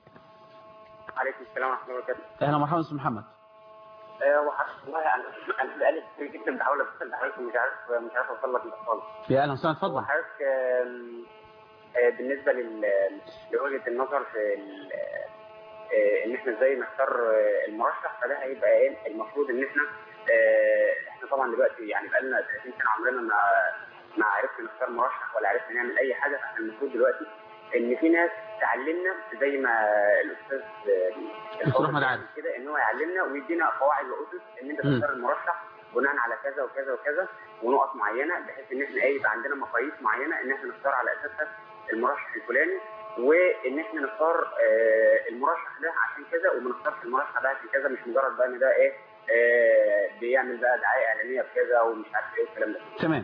عليكم السلام ورحمه الله وبركاته. اهلا ومرحبا استاذ محمد. والله انا بقالي كتير جدا بحاول اتصل بحضرتك مش عارف اوصل لك خالص. يا اهلا وسهلا، اتفضل. حضرتك بالنسبه لوجهه النظر في ان احنا ازاي نختار المرشح، فده هيبقى ايه المفروض ان احنا طبعا دلوقتي يعني بقى لنا 30 سنه عمرنا ما عرفنا نختار مرشح ولا عرفنا نعمل اي حاجه. فاحنا المفروض دلوقتي ان في ناس تعلمنا زي ما الاستاذ احمد عادل كده، ان هو يعلمنا ويدينا قواعد واسس ان انت تختار المرشح بناء على كذا وكذا وكذا ونقط معينه، بحيث ان احنا يبقى عندنا مقاييس معينه ان احنا نختار على اساسها المرشح الفلاني، وان احنا نختار المرشح ده عشان كذا وما نختارش المرشح ده عشان كذا. مش مجرد بقى ان ده بيعمل بقى دعايه اعلانيه بكذا ومش عارف ايه والكلام ده. تمام.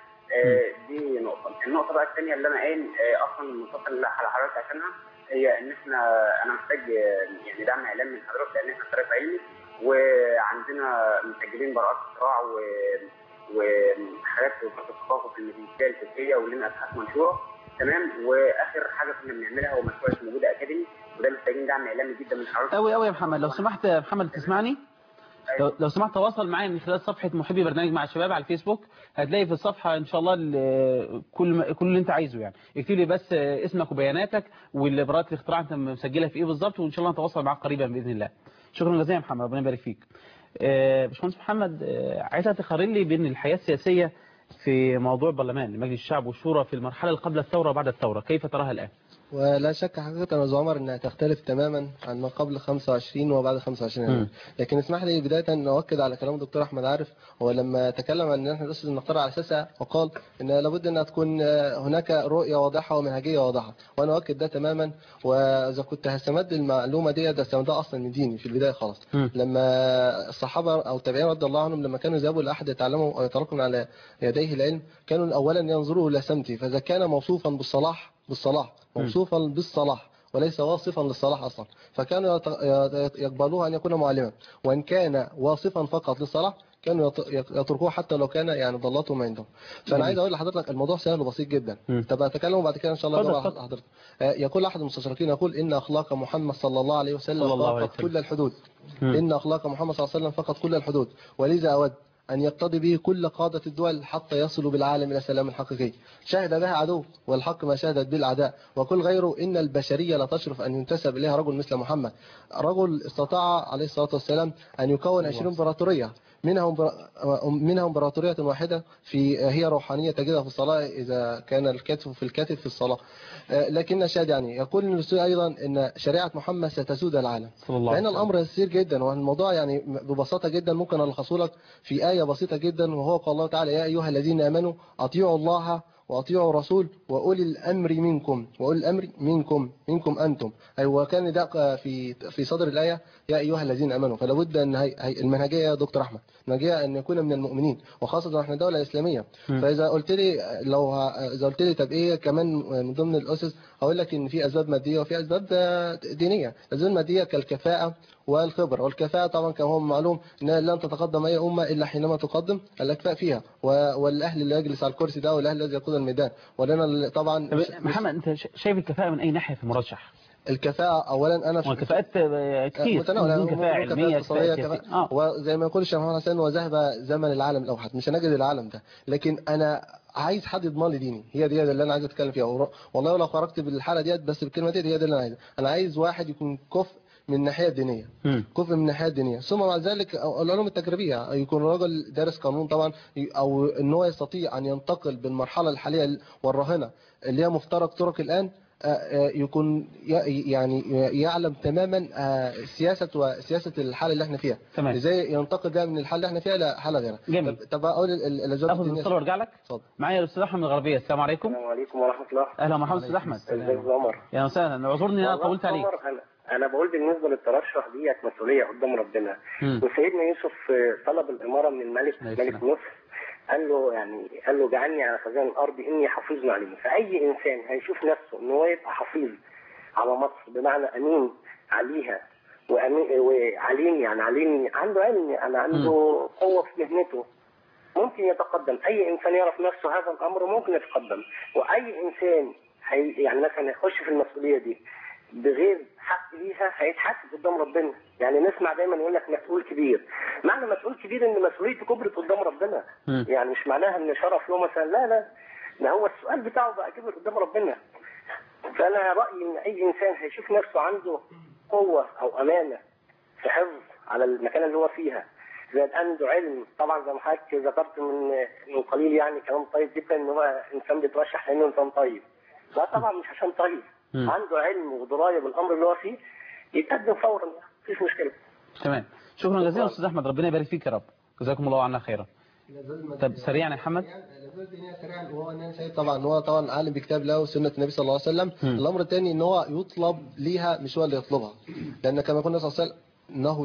دي نقطه. النقطه بقى الثانيه اللي انا اصلا متصل على حضرتك عشانها هي ان انا محتاج يعني دعم اعلامي من حضرتك، لان احنا طريق علمي وعندنا مسجلين براءات اختراع وحاجات في الثقافه في الميديا الفكريه ولنا ابحاث منشوره. تمام. واخر حاجه كنا بنعملها هو مشروع موجوده اكاديمي، وده محتاجين دعم اعلامي جدا من حضرتك. قوي قوي يا محمد. لو سمحت يا محمد تسمعني، لو سمحت تواصل معايا من خلال صفحة محبي برنامج مع الشباب على الفيسبوك. هتلاقي في الصفحة ان شاء الله كل اللي انت عايزه. يعني اكتب لي بس اسمك وبياناتك والبراءة الاختراع انت مسجلها في ايه بالظبط، وان شاء الله نتواصل معاك قريبا باذن الله. شكرا جزيلا يا محمد، ربنا يبارك فيك. باشمهندس محمد، عايزك تقارن لي بين الحياة السياسية في موضوع البرلمان لمجلس الشعب والشورى في المرحلة اللي قبل الثورة وبعد الثورة، كيف تراها الآن؟ ولا شك حقيقة يا أستاذ عمر أنها تختلف تماما عن ما قبل 25 وبعد 25 يناير. لكن اسمح لي بداية أن أؤكد على كلام الدكتور أحمد عارف، هو لما تكلم عن أن احنا لسه نختار على أساسها وقال أن لابد أن تكون هناك رؤية واضحة ومنهجية واضحة، وأنا أؤكد ده تماما. وإذا كنت هستمد المعلومة دي ده استمدها أصلا من ديني في البداية خالص. لما الصحابة أو التابعين رضي الله عنهم لما كانوا يذهبوا لأحد يتعلموا أو يتلقوا على يديه العلم، كانوا أولا ينظروا إلى سمته، فإذا كان موصوفا بالصلاح موصوفا بالصلاح وليس واصفا للصلاح أصلا، فكانوا يقبلوه أن يكون معلما، وإن كان واصفا فقط للصلاح كانوا يتركوه حتى لو كان يعني ضلاتهم عندهم. فأنا عايز أقول لحضرتك الموضوع سهل وبسيط جدا. طب أتكلم بعد كده إن شاء الله حضرتك. يقول أحد المستشرقين يقول إن أخلاق محمد صلى الله عليه وسلم فقط كل الحدود. إن أخلاق محمد صلى الله عليه وسلم فقط كل الحدود، ولذا أود أن يقتضي به كل قادة الدول حتى يصلوا بالعالم إلى سلام حقيقي شهد بها عدو والحق ما شهدت به الأعداء وكل غيره. إن البشرية لا تشرف أن ينتسب إليها رجل مثل محمد، رجل استطاع عليه الصلاة والسلام أن يكون 20 امبراطورية، منها امبراطورية واحدة هي روحانية تجدها في الصلاة إذا كان الكتف في الكتف في الصلاة. لكن الشاهد يعني يقول الرسول أيضا أن شريعة محمد ستسود العالم، لأن الأمر يسير جدا، والموضوع يعني ببساطة جدا ممكن ألخصه لك في آية بسيطة جدا، وهو قال الله تعالى يا أيها الذين آمنوا أطيعوا الله وأطيعوا الرسول وأولي الأمر منكم، وأولي الأمر منكم أنتم. أيوة كان ده في صدر الآية يا أيها الذين آمنوا. فلا بد أن المنهجية يا دكتور أحمد المنهجية أن يكون من المؤمنين، وخاصة احنا دولة إسلامية. فإذا قلت لي طب إيه كمان من ضمن الأسس، هقول لك إن في أسباب مادية وفي أسباب دينية. الأسباب المادية كالكفاءة والخبرة، والكفاءة طبعا كما هو معلوم أن لن تتقدم أي أمة إلا حينما تقدم الأكفاء فيها، والأهل اللي يجلس على الكرسي ده والأهل الذي يقود الميدان. ولنا طبعا محمد أنت شايف الكفاءة من أي ناحية في المرشح؟ الكفاءة أولا أنا والكفاءات كتير متنوعة، كفاءة علمية كفاءة وزي ما يقول الشيخ محمد حسين وذهب زمن العالم الأوحد، مش هنجد العالم ده. لكن أنا عايز حد يضمن لي ديني، هي دي اللي أنا عايز أتكلم فيها. والله لو خرجت بالحالة ديت بس بالكلمة دي هي دي اللي أنا عايزها. أنا عايز واحد يكون كفء من الناحية الدينية، كفء من الناحية الدينية، ثم مع ذلك العلوم التجريبية، يكون راجل دارس قانون طبعا، أو إن هو يستطيع أن ينتقل بالمرحلة الحالية والراهنة اللي هي مفترق طرق الآن، يكون يعني يعلم تماما سياسة الحالة اللي احنا فيها، ازاي ينتقل ده من الحالة اللي احنا فيها إلى حالة غيرها. جميل. طب اقول الأسباب الدينية. اتصل وارجع لك. معايا الأستاذ أحمد من الغربية. السلام عليكم. السلام عليكم ورحمة الله. أهلا ومرحبا أستاذ أحمد. ازيك يا عمر؟ يا وسهلا، اعذرني أنا طولت عليك. أنا بقول بالنسبة للترشح ديت مسؤولية قدام ربنا. وسيدنا يوسف طلب الإمارة من ملك مصر، قال له جعلني على خزائن الأرض إني حفيظ عليم. فأي إنسان هيشوف نفسه إن هو يبقى حفيظ على مصر، بمعنى أمين عليها وعليم، يعني عليم عنده علم، يعني عنده قوة في مهنته، ممكن يتقدم. أي إنسان يعرف نفسه هذا الأمر ممكن يتقدم. وأي إنسان يعني مثلا يخش في المسؤولية دي بغير حق ليها هيتحاسب قدام ربنا. يعني نسمع دايما يقول لك مسؤول كبير، معنى مسؤول كبير ان مسؤوليته كبرت قدام ربنا. يعني مش معناها ان شرف له مثلا، لا ده هو السؤال بتاعه بقى كبر قدام ربنا. فانا رايي ان اي انسان هيشوف نفسه عنده قوه او امانه في حفظ على المكان اللي هو فيها، زائد عنده علم، طبعا زي ما حضرتك ذكرت من قليل يعني كلام طيب جدا ان هو انسان بيترشح لانه انسان طيب، لا طبعا مش عشان طيب، عنده علم ودرايه بالامر اللي هو فيه يتقدم فورا، مفيش مشكله. تمام، شكرا جزيلا استاذ احمد، ربنا يبارك فيك يا رب، جزاكم الله عنا خيرا. طب سريعا يا محمد. سريعا، وهو ان انا شايف طبعا ان هو طبعا عالم بكتاب الله وسنه النبي صلى الله عليه وسلم. الامر الثاني ان هو يطلب ليها، مش هو اللي يطلبها، لان كما قلنا صلى الله عليه وسلم انه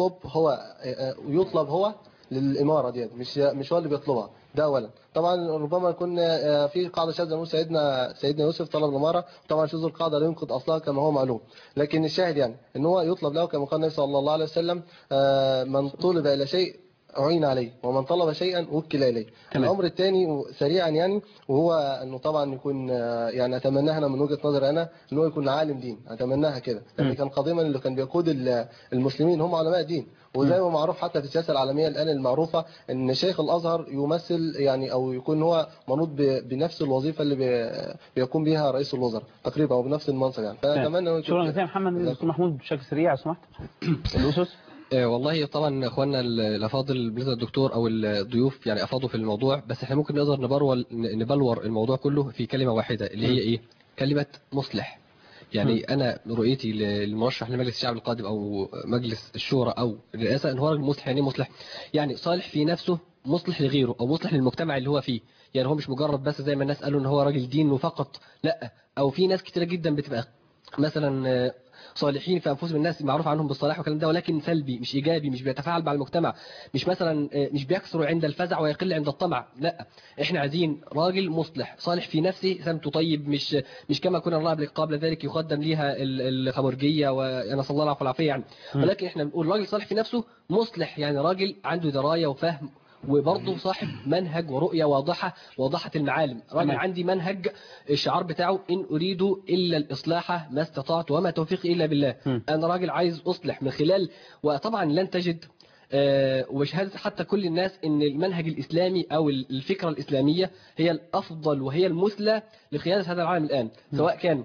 يطلب هو للاماره ديت، مش هو اللي بيطلبها، ده اولا. طبعا ربما يكون في قاعده شاذه نقول سيدنا يوسف طلب الاماره، طبعا شذوذ القاعده لا ينقض اصلها كما هو معلوم، لكن الشاهد يعني ان هو يطلب له كما قال النبي صلى الله عليه وسلم من طلب الى شيء أعين عليه ومن طلب شيئا وكل إليه. الأمر الثاني سريعا يعني، وهو أنه طبعا يكون يعني أتمناها أنا من وجهة نظري أنا أنه يكون عالم دين، أتمناها كده، لأن كان قديما اللي كان بيقود المسلمين هم علماء دين، وزي ما معروف حتى في السياسة العالمية الآن المعروفة أن شيخ الأزهر يمثل يعني أو يكون هو منوط بنفس الوظيفة اللي بيقوم بها رئيس الوزراء تقريبا، أو بنفس المنصب يعني. فأتمنى. شكرا جزيلا محمد. دكتور محمود بشكل سريع لو سمحت. الأسس. والله طبعا اخواننا الافاضل بالنسبه للدكتور او الضيوف يعني افاضوا في الموضوع، بس احنا ممكن نقدر نبلور الموضوع كله في كلمه واحده اللي هي ايه؟ كلمه مصلح. يعني انا رؤيتي للمرشح لمجلس الشعب القادم او مجلس الشورى او الرئاسه ان هو راجل مصلح. يعني مصلح يعني صالح في نفسه، مصلح لغيره او مصلح للمجتمع اللي هو فيه. يعني هو مش مجرد بس زي ما الناس قالوا ان هو راجل دين وفقط، لا. او في ناس كتيره جدا بتبقى مثلا صالحين في انفسهم، الناس معروف عنهم بالصلاح والكلام ده، ولكن سلبي مش ايجابي، مش بيتفاعل مع المجتمع، مش مثلا مش بيكثر عند الفزع ويقل عند الطمع. لا، احنا عايزين راجل مصلح صالح في نفسه، سمته طيب، مش كما كنا نرى قبل ذلك يقدم ليها الخمرجيه وانا صلى الله عليه يعني. ولكن احنا بنقول راجل صالح في نفسه مصلح، يعني راجل عنده درايه وفهم وبرضه صاحب منهج ورؤية واضحة المعالم. راجل عندي منهج، الشعار بتاعه إن أريد إلا الإصلاح ما استطعت وما توفيقي إلا بالله. أنا راجل عايز أصلح من خلال، وطبعا لن تجد وشهادة حتى كل الناس إن المنهج الإسلامي أو الفكرة الإسلامية هي الأفضل وهي المثلى لقيادة هذا العالم الآن، سواء كان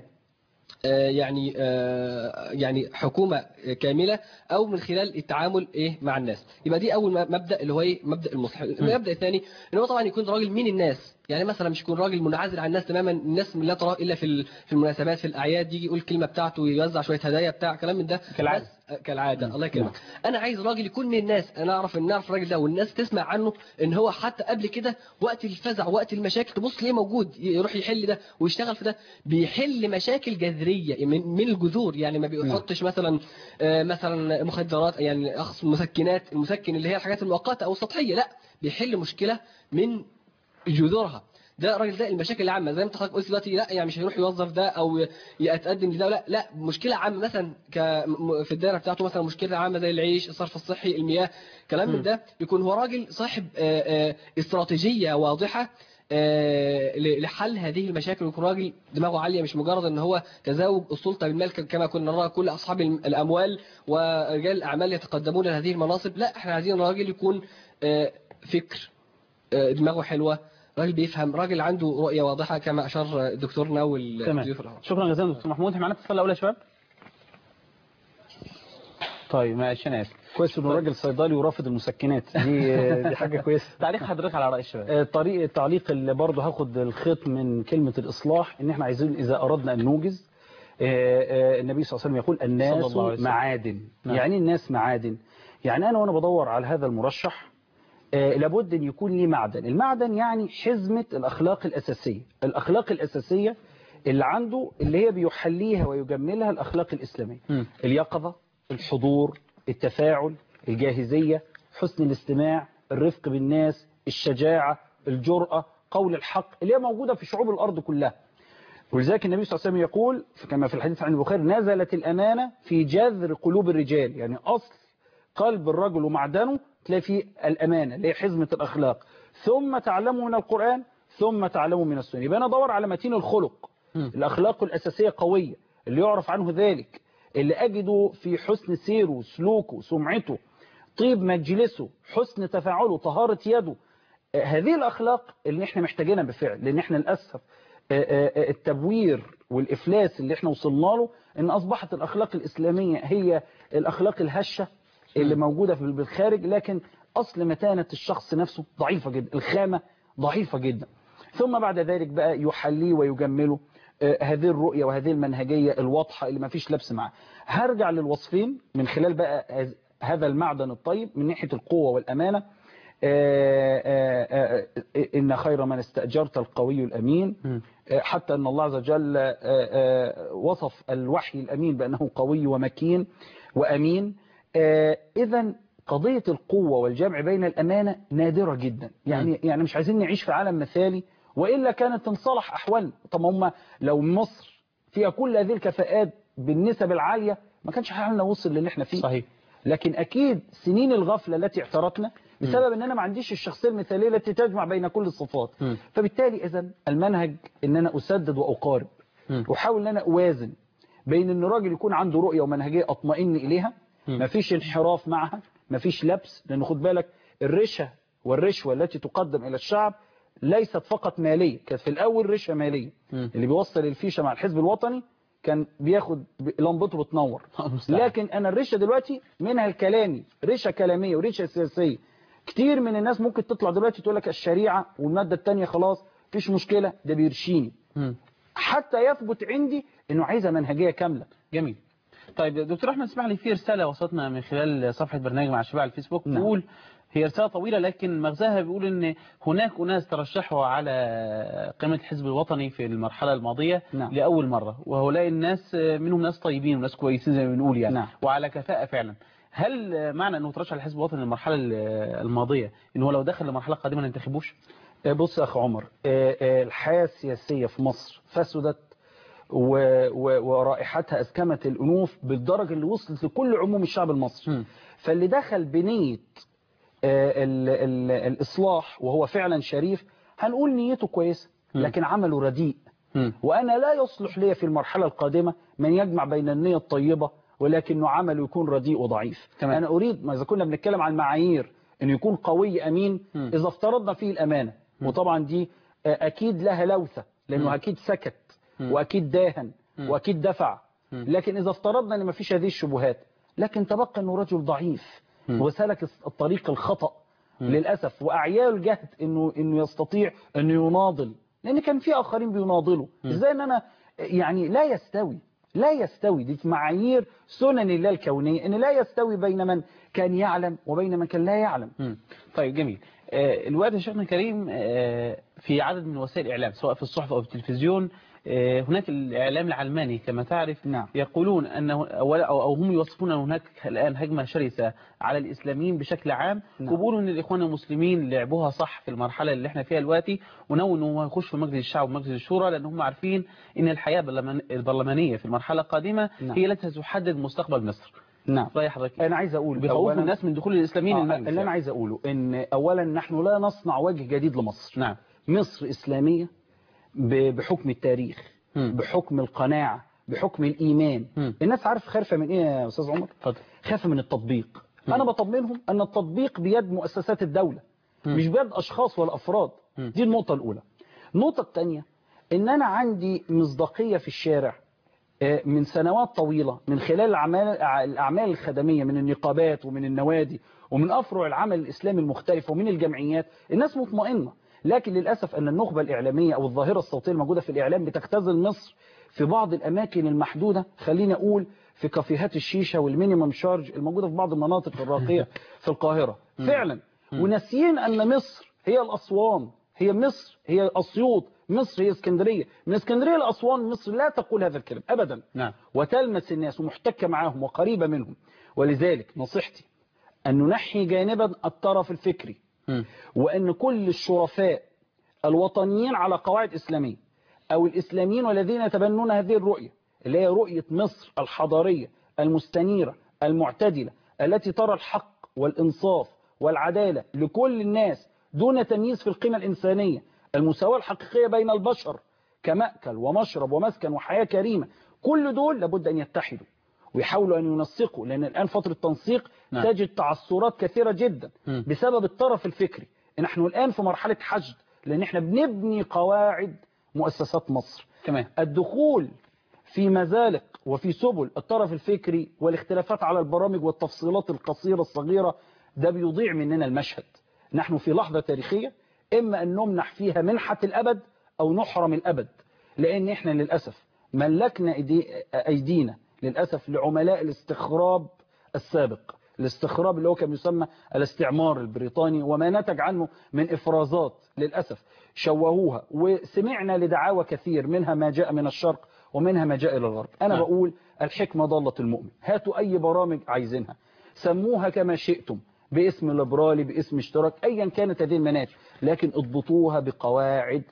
يعني حكومة كاملة أو من خلال التعامل مع الناس. يبقى دي أول مبدأ اللي هو مبدأ المصلح. المبدأ الثاني إن هو طبعا يكون راجل من الناس، يعني مثلا مش يكون راجل منعزل عن الناس تماما، الناس لا تراه إلا في المناسبات، في الأعياد، يجي يقول الكلمة بتاعته ويوزع شوية هدايا بتاع كلام من ده كالعادة. الله يكرمك. أنا عايز راجل يكون من الناس، أنا أعرف الراجل ده والناس تسمع عنه إن هو حتى قبل كده وقت الفزع وقت المشاكل تبص ليه موجود، يروح يحل ده ويشتغل في ده، بيحل مشاكل جذرية من الجذور. يعني ما بيحطش مثلا مخدرات، يعني أخص مسكنات، المسكن اللي هي الحاجات المؤقتة أو السطحية، لا، بيحل مشكلة من جذورها. ده الراجل ده المشاكل العامه زي ما انت حضرتك قلت دلوقتي، لا يعني مش هيروح يوظف ده او يتقدم لده، لا مشكله عامه مثلا في الدائره بتاعته، مثلا مشكله عامه زي العيش، الصرف الصحي، المياه، كلام من ده. يكون هو راجل صاحب استراتيجية واضحة لحل هذه المشاكل، ويكون راجل دماغه عالية، مش مجرد ان هو تزاوج السلطة بالمال كما كنا نرى كل اصحاب الاموال ورجال الاعمال يتقدمون لهذه المناصب. لا، احنا عايزين راجل يكون فكر، دماغه حلوة، راجل بيفهم، راجل عنده رؤية واضحة كما اشار دكتورنا والضيوف الأخرى. شكرا جزيلا دكتور محمود. معنا اتصال الاول يا شباب. طيب ماشي، انا اسف. كويس انه راجل صيدلي ورافض المسكنات، دي حاجه كويسه. تعليق حضرتك على راي الشباب. التعليق اللي برضه هاخد الخيط من كلمه الاصلاح، ان احنا عايزين اذا اردنا ان نوجز، النبي صلى الله عليه وسلم يقول الناس معادن. يعني الناس معادن، يعني انا وانا بدور على هذا المرشح لابد ان يكون لي معدن. المعدن يعني حزمه الاخلاق الاساسيه، الاخلاق الاساسيه اللي عنده، اللي هي بيحليها ويجملها الاخلاق الاسلاميه. اليقظه، الحضور، التفاعل، الجاهزية، حسن الاستماع، الرفق بالناس، الشجاعة، الجرأة، قول الحق، اللي هي موجودة في شعوب الأرض كلها. ولذلك النبي صلى الله عليه وسلم يقول كما في الحديث عن البخاري: نزلت الأمانة في جذر قلوب الرجال. يعني أصل قلب الرجل ومعدنه تلاقي فيه الأمانة اللي هي حزمة الأخلاق، ثم تعلموا من القرآن، ثم تعلموا من السنة. يبقى أنا أدور على متين الخلق، الأخلاق الأساسية قوية، اللي يعرف عنه ذلك، اللي أجده في حسن سيره، سلوكه، سمعته، طيب مجلسه، حسن تفاعله، طهارة يده. هذه الأخلاق اللي احنا محتاجينها بالفعل، لأن احنا للأسف التبوير والإفلاس اللي احنا وصلنا له ان أصبحت الأخلاق الإسلامية هي الأخلاق الهشة اللي موجودة بالخارج، لكن أصل متانة الشخص نفسه ضعيفة جدا، الخامة ضعيفة جدا. ثم بعد ذلك بقى يحليه ويجمله هذه الرؤية وهذه المنهجية الواضحة اللي ما فيش لبس معها. هرجع للوصفين من خلال بقى هذا المعدن الطيب من ناحية القوة والأمانة. إن خير من استأجرت القوي الأمين، حتى أن الله عز وجل وصف الوحي الأمين بأنه قوي ومكين وأمين. إذن قضية القوة والجمع بين الأمانة نادرة جدا. يعني مش عايزين نعيش في عالم مثالي، وإلا كانت تنصلح أحوالنا. طب هم لو مصر فيها كل هذه الكفاءات بالنسب العالية ما كانش حالنا وصل للي احنا فيه. صحيح. لكن أكيد سنين الغفلة التي اعترتنا بسبب ان انا ما عنديش الشخصية المثالية التي تجمع بين كل الصفات. فبالتالي اذا المنهج ان انا اسدد واقارب، واحاول ان انا اوازن بين ان الراجل يكون عنده رؤية ومنهجية اطمئن اليها، ما فيش انحراف معها، ما فيش لبس. لان خد بالك الرشا والرشوة التي تقدم الى الشعب ليست فقط مالية. كانت في الاول رشا مالية، اللي بيوصل الفيشة مع الحزب الوطني كان بياخد لمبته بتنور. لكن انا الرشا دلوقتي منها الكلامي، رشا كلامية ورشا سياسية. كتير من الناس ممكن تطلع دلوقتي تقول لك الشريعة والمادة التانية خلاص مفيش مشكلة، ده بيرشيني حتى يثبت عندي انه عايزه منهجيه كامله. جميل. طيب دكتور احمد، اسمح لي، في رساله وصلتنا من خلال صفحه برنامج مع الشباب على الفيسبوك بتقول هي رساله طويله لكن مغزاها بيقول ان هناك اناس ترشحوا على قائمه الحزب الوطني في المرحله الماضيه لاول مره، وهؤلاء الناس منهم ناس طيبين وناس كويسين زي ما بنقول يعني وعلى كفاءه فعلا. هل معنى انه ترشح الحزب الوطني للمرحله الماضيه ان هو لو دخل لمرحله قادمه ما ينتخبوش؟ بص يا اخ عمر، الحياه السياسيه في مصر فسدت ورائحتها اسكمت الانوف بالدرجه اللي وصلت لكل عموم الشعب المصري. فاللي دخل بنيه الاصلاح وهو فعلا شريف هنقول نيته كويسه لكن عمله رديء. وانا لا يصلح لي في المرحله القادمه من يجمع بين النيه الطيبه ولكنه عمله يكون رديء وضعيف. انا اريد، ما اذا كنا بنتكلم عن المعايير، انه يكون قوي امين اذا افترضنا فيه الامانه، وطبعا دي اكيد لها لوثه لانه اكيد سكت واكيد داهن واكيد دفع، لكن اذا افترضنا ان ما فيش هذه الشبهات لكن تبقى انه رجل ضعيف وسلك الطريق الخطأ للاسف، واعياه الجهد انه يستطيع انه يناضل، لان كان في اخرين بيناضلوا. ازاي ان انا يعني لا يستوي دي في معايير سنن الله الكونيه، ان لا يستوي بين من كان يعلم وبين من كان لا يعلم. طيب جميل. الوقت يا شيخنا الكريم في عدد من وسائل الإعلام سواء في الصحف أو في التلفزيون هناك الإعلام العلماني كما تعرف يقولون أنه أو هم يوصفون أن هناك الآن هجمة شرسة على الإسلاميين بشكل عام، وبيقولوا أن الإخوان المسلمين لعبوها صح في المرحلة اللي احنا فيها دلوقتي، ونووا أنه يخش في مجلس الشعب ومجلس الشورى لأن هم عارفين أن الحياة البرلمانية في المرحلة القادمة هي التي ستحدد مستقبل مصر. رأي حضرتك؟ أنا عايز أقول بيخوفوا الناس من دخول الإسلاميين المجلس. اللي أنا عايز أقوله إن أولا نحن لا نصنع وجه جديد لمصر. مصر إسلامية بحكم التاريخ، بحكم القناعة، بحكم الإيمان. الناس عارف خايفة من إيه يا أستاذ عمر؟ خايفة من التطبيق. أنا بطمنهم أن التطبيق بيد مؤسسات الدولة مش بيد أشخاص ولا أفراد. دي النقطة الأولى. النقطة الثانية إن أنا عندي مصداقية في الشارع من سنوات طويلة من خلال الأعمال الخدمية من النقابات ومن النوادي ومن أفرع العمل الإسلامي المختلفة ومن الجمعيات. الناس مطمئنة، لكن للأسف أن النخبة الإعلامية أو الظاهرة الصوتية الموجودة في الإعلام بتختزل مصر في بعض الأماكن المحدودة، خلينا أقول في كافيهات الشيشة والمينيمم شارج الموجودة في بعض المناطق الراقية في القاهرة فعلا، وناسيين أن مصر هي الأسوان، هي مصر هي أسيوط، مصر هي اسكندرية، من اسكندرية لأسوان مصر لا تقول هذا الكلام أبدا. وتلمس الناس ومحتكة معاهم وقريبة منهم. ولذلك نصيحتي أن ننحي جانبا الطرف الفكري، وأن كل الشرفاء الوطنيين على قواعد إسلامية أو الإسلاميين والذين يتبنون هذه الرؤية اللي هي رؤية مصر الحضارية المستنيرة المعتدلة التي ترى الحق والإنصاف والعدالة لكل الناس دون تمييز في القيمة الإنسانية، المساواة الحقيقية بين البشر كمأكل ومشرب ومسكن وحياة كريمة، كل دول لابد أن يتحدوا ويحاولوا أن ينسقوا، لأن الآن فترة تنسيق تجد تعثرات كثيرة جدا بسبب الطرف الفكري. نحن الآن في مرحلة حشد لأن احنا بنبني قواعد مؤسسات مصر. الدخول في مزالق وفي سبل الطرف الفكري والاختلافات على البرامج والتفصيلات القصيرة الصغيرة ده بيضيع مننا المشهد. نحن في لحظة تاريخية إما أن نمنح فيها منحة الأبد أو نحرم الأبد، لأن احنا للأسف ملكنا أيدينا للأسف لعملاء الاستخراب السابق، الاستخراب اللي هو كان يسمى الاستعمار البريطاني وما نتج عنه من إفرازات للأسف شوهوها، وسمعنا لدعاوى كثير منها ما جاء من الشرق ومنها ما جاء إلى الغرب. أنا بقول الحكمة ضالة المؤمن، هاتوا أي برامج عايزينها سموها كما شئتم، باسم ليبرالي باسم اشتراك أيا كانت هذه المناهج، لكن اضبطوها بقواعد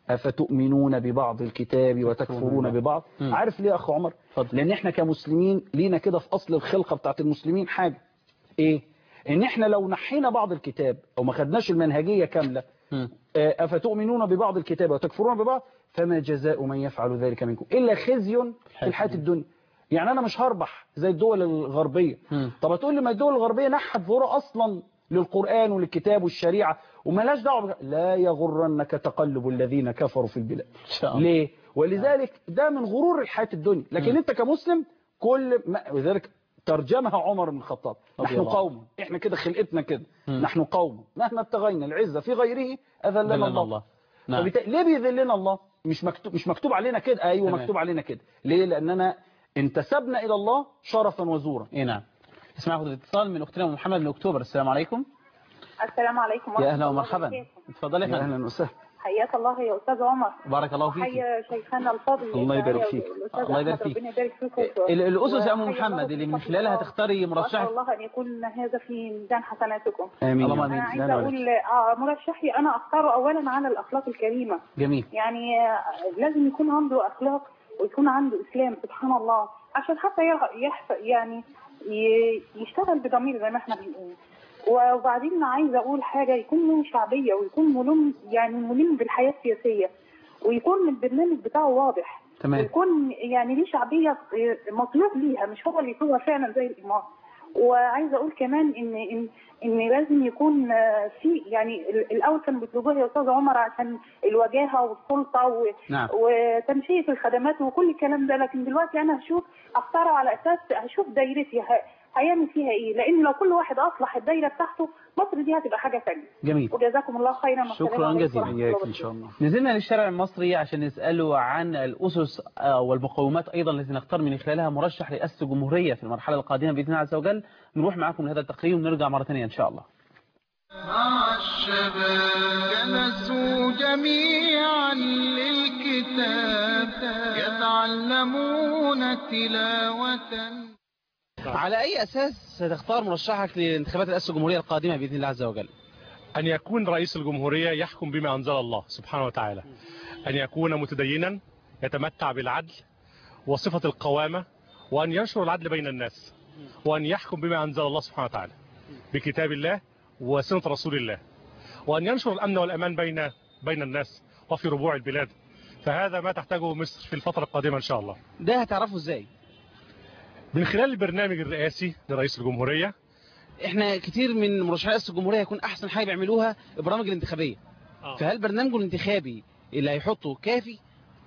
أفتؤمنون ببعض الكتاب وتكفرون ببعض. عارف ليه يا أخ عمر؟ لأن احنا كمسلمين لينا كده في أصل الخلقة بتاعت المسلمين حاجة إيه؟ إن احنا لو نحينا بعض الكتاب أو ما خدناش المنهجية كاملة أفتؤمنون ببعض الكتاب وتكفرون ببعض فما جزاء من يفعل ذلك منكم إلا خزي في الحياة الدنيا. يعني أنا مش هربح زي الدول الغربية. طب هتقول لي ما الدول الغربية نحت ظهورها أصلا للقرآن وللكتاب والشريعة وملاش دعوة. لا يغرنك تقلب الذين كفروا في البلاد. ليه؟ ولذلك ده من غرور الحياة الدنيا. لكن أنت كمسلم كل ما ولذلك ترجمها عمر بن الخطاب نحن قوم، احنا كده خلقتنا كده نحن قوم مهما ابتغينا العزة في غيره أذلنا الله. ليه بيذلنا الله؟ مش مكتوب علينا كده. ايوه تمام. مكتوب علينا كده. ليه؟ لاننا انتسبنا الى الله شرفا وزورا. نعم. اسمع خد اتصال من اختنا محمد من اكتوبر. السلام عليكم. السلام عليكم يا اهلا ومرحبا. اتفضلي يا فندم. اهلا وسهلا. حياك الله يا استاذ عمر. بارك الله فيك. حيا شيخنا الفاضل. الله يبارك فيك. الله يبارك فيك. ربنا يبارك فيكم. الاسس يا ام محمد اللي من خلالها تختاري مرشح. اسال الله ان يكون هذا في ميزان حسناتكم. امين. اللهم انا امين. عايزه اقول مرشحي انا اختاره اولا على الاخلاق الكريمه. جميل. يعني لازم يكون عنده اخلاق ويكون عنده اسلام سبحان الله عشان حتى يعني يشتغل بضمير زي ما احنا بنقول. وبعدين عايزه اقول حاجه، يكون له شعبيه ويكون ملم بالحياه السياسيه ويكون البرنامج بتاعه واضح. تمام. ويكون يعني ليه شعبيه مطلوب ليها، مش هو اللي هو فعلا زي الامام. وعايزه اقول كمان ان لازم يكون في يعني الاول كانوا بيطلبوها يا استاذ عمر عشان الوجاهه والسلطه نعم. وتنشئه الخدمات وكل الكلام ده، لكن دلوقتي انا اختاره على اساس هشوف دايرتي هيعمل فيها ايه، لان لو كل واحد اصلح الدايره بتاعته مصر دي هتبقى حاجه ثانيه. جميل. وجزاكم الله خيرا. شكرا جزيلا. إياك ان شاء الله. نزلنا للشارع المصري عشان نساله عن الاسس والمقومات ايضا التي نختار من خلالها مرشح رئاسه الجمهوريه في المرحله القادمه باذن الله عز وجل. نروح معاكم لهذا التقرير ونرجع مره ثانيه ان شاء الله. مع الشباب جلسوا جميعا للكتاب يتعلمون تلاوة. على أي أساس ستختار مرشحك لانتخابات رئاسة الجمهورية القادمة بإذن الله عز وجل؟ أن يكون رئيس الجمهورية يحكم بما أنزل الله سبحانه وتعالى، أن يكون متدينا يتمتع بالعدل وصفة القوامة، وأن ينشر العدل بين الناس، وأن يحكم بما أنزل الله سبحانه وتعالى بكتاب الله وسنة رسول الله، وأن ينشر الأمن والأمان بين الناس وفي ربوع البلاد. فهذا ما تحتاجه مصر في الفترة القادمة إن شاء الله. ده هتعرفه إزاي؟ من خلال البرنامج الرئاسي لرئيس الجمهورية. احنا كتير من مرشحي رئاسة الجمهورية يكون أحسن حاجة بيعملوها البرامج الانتخابية. فهل برنامجه الانتخابي اللي هيحطه كافي؟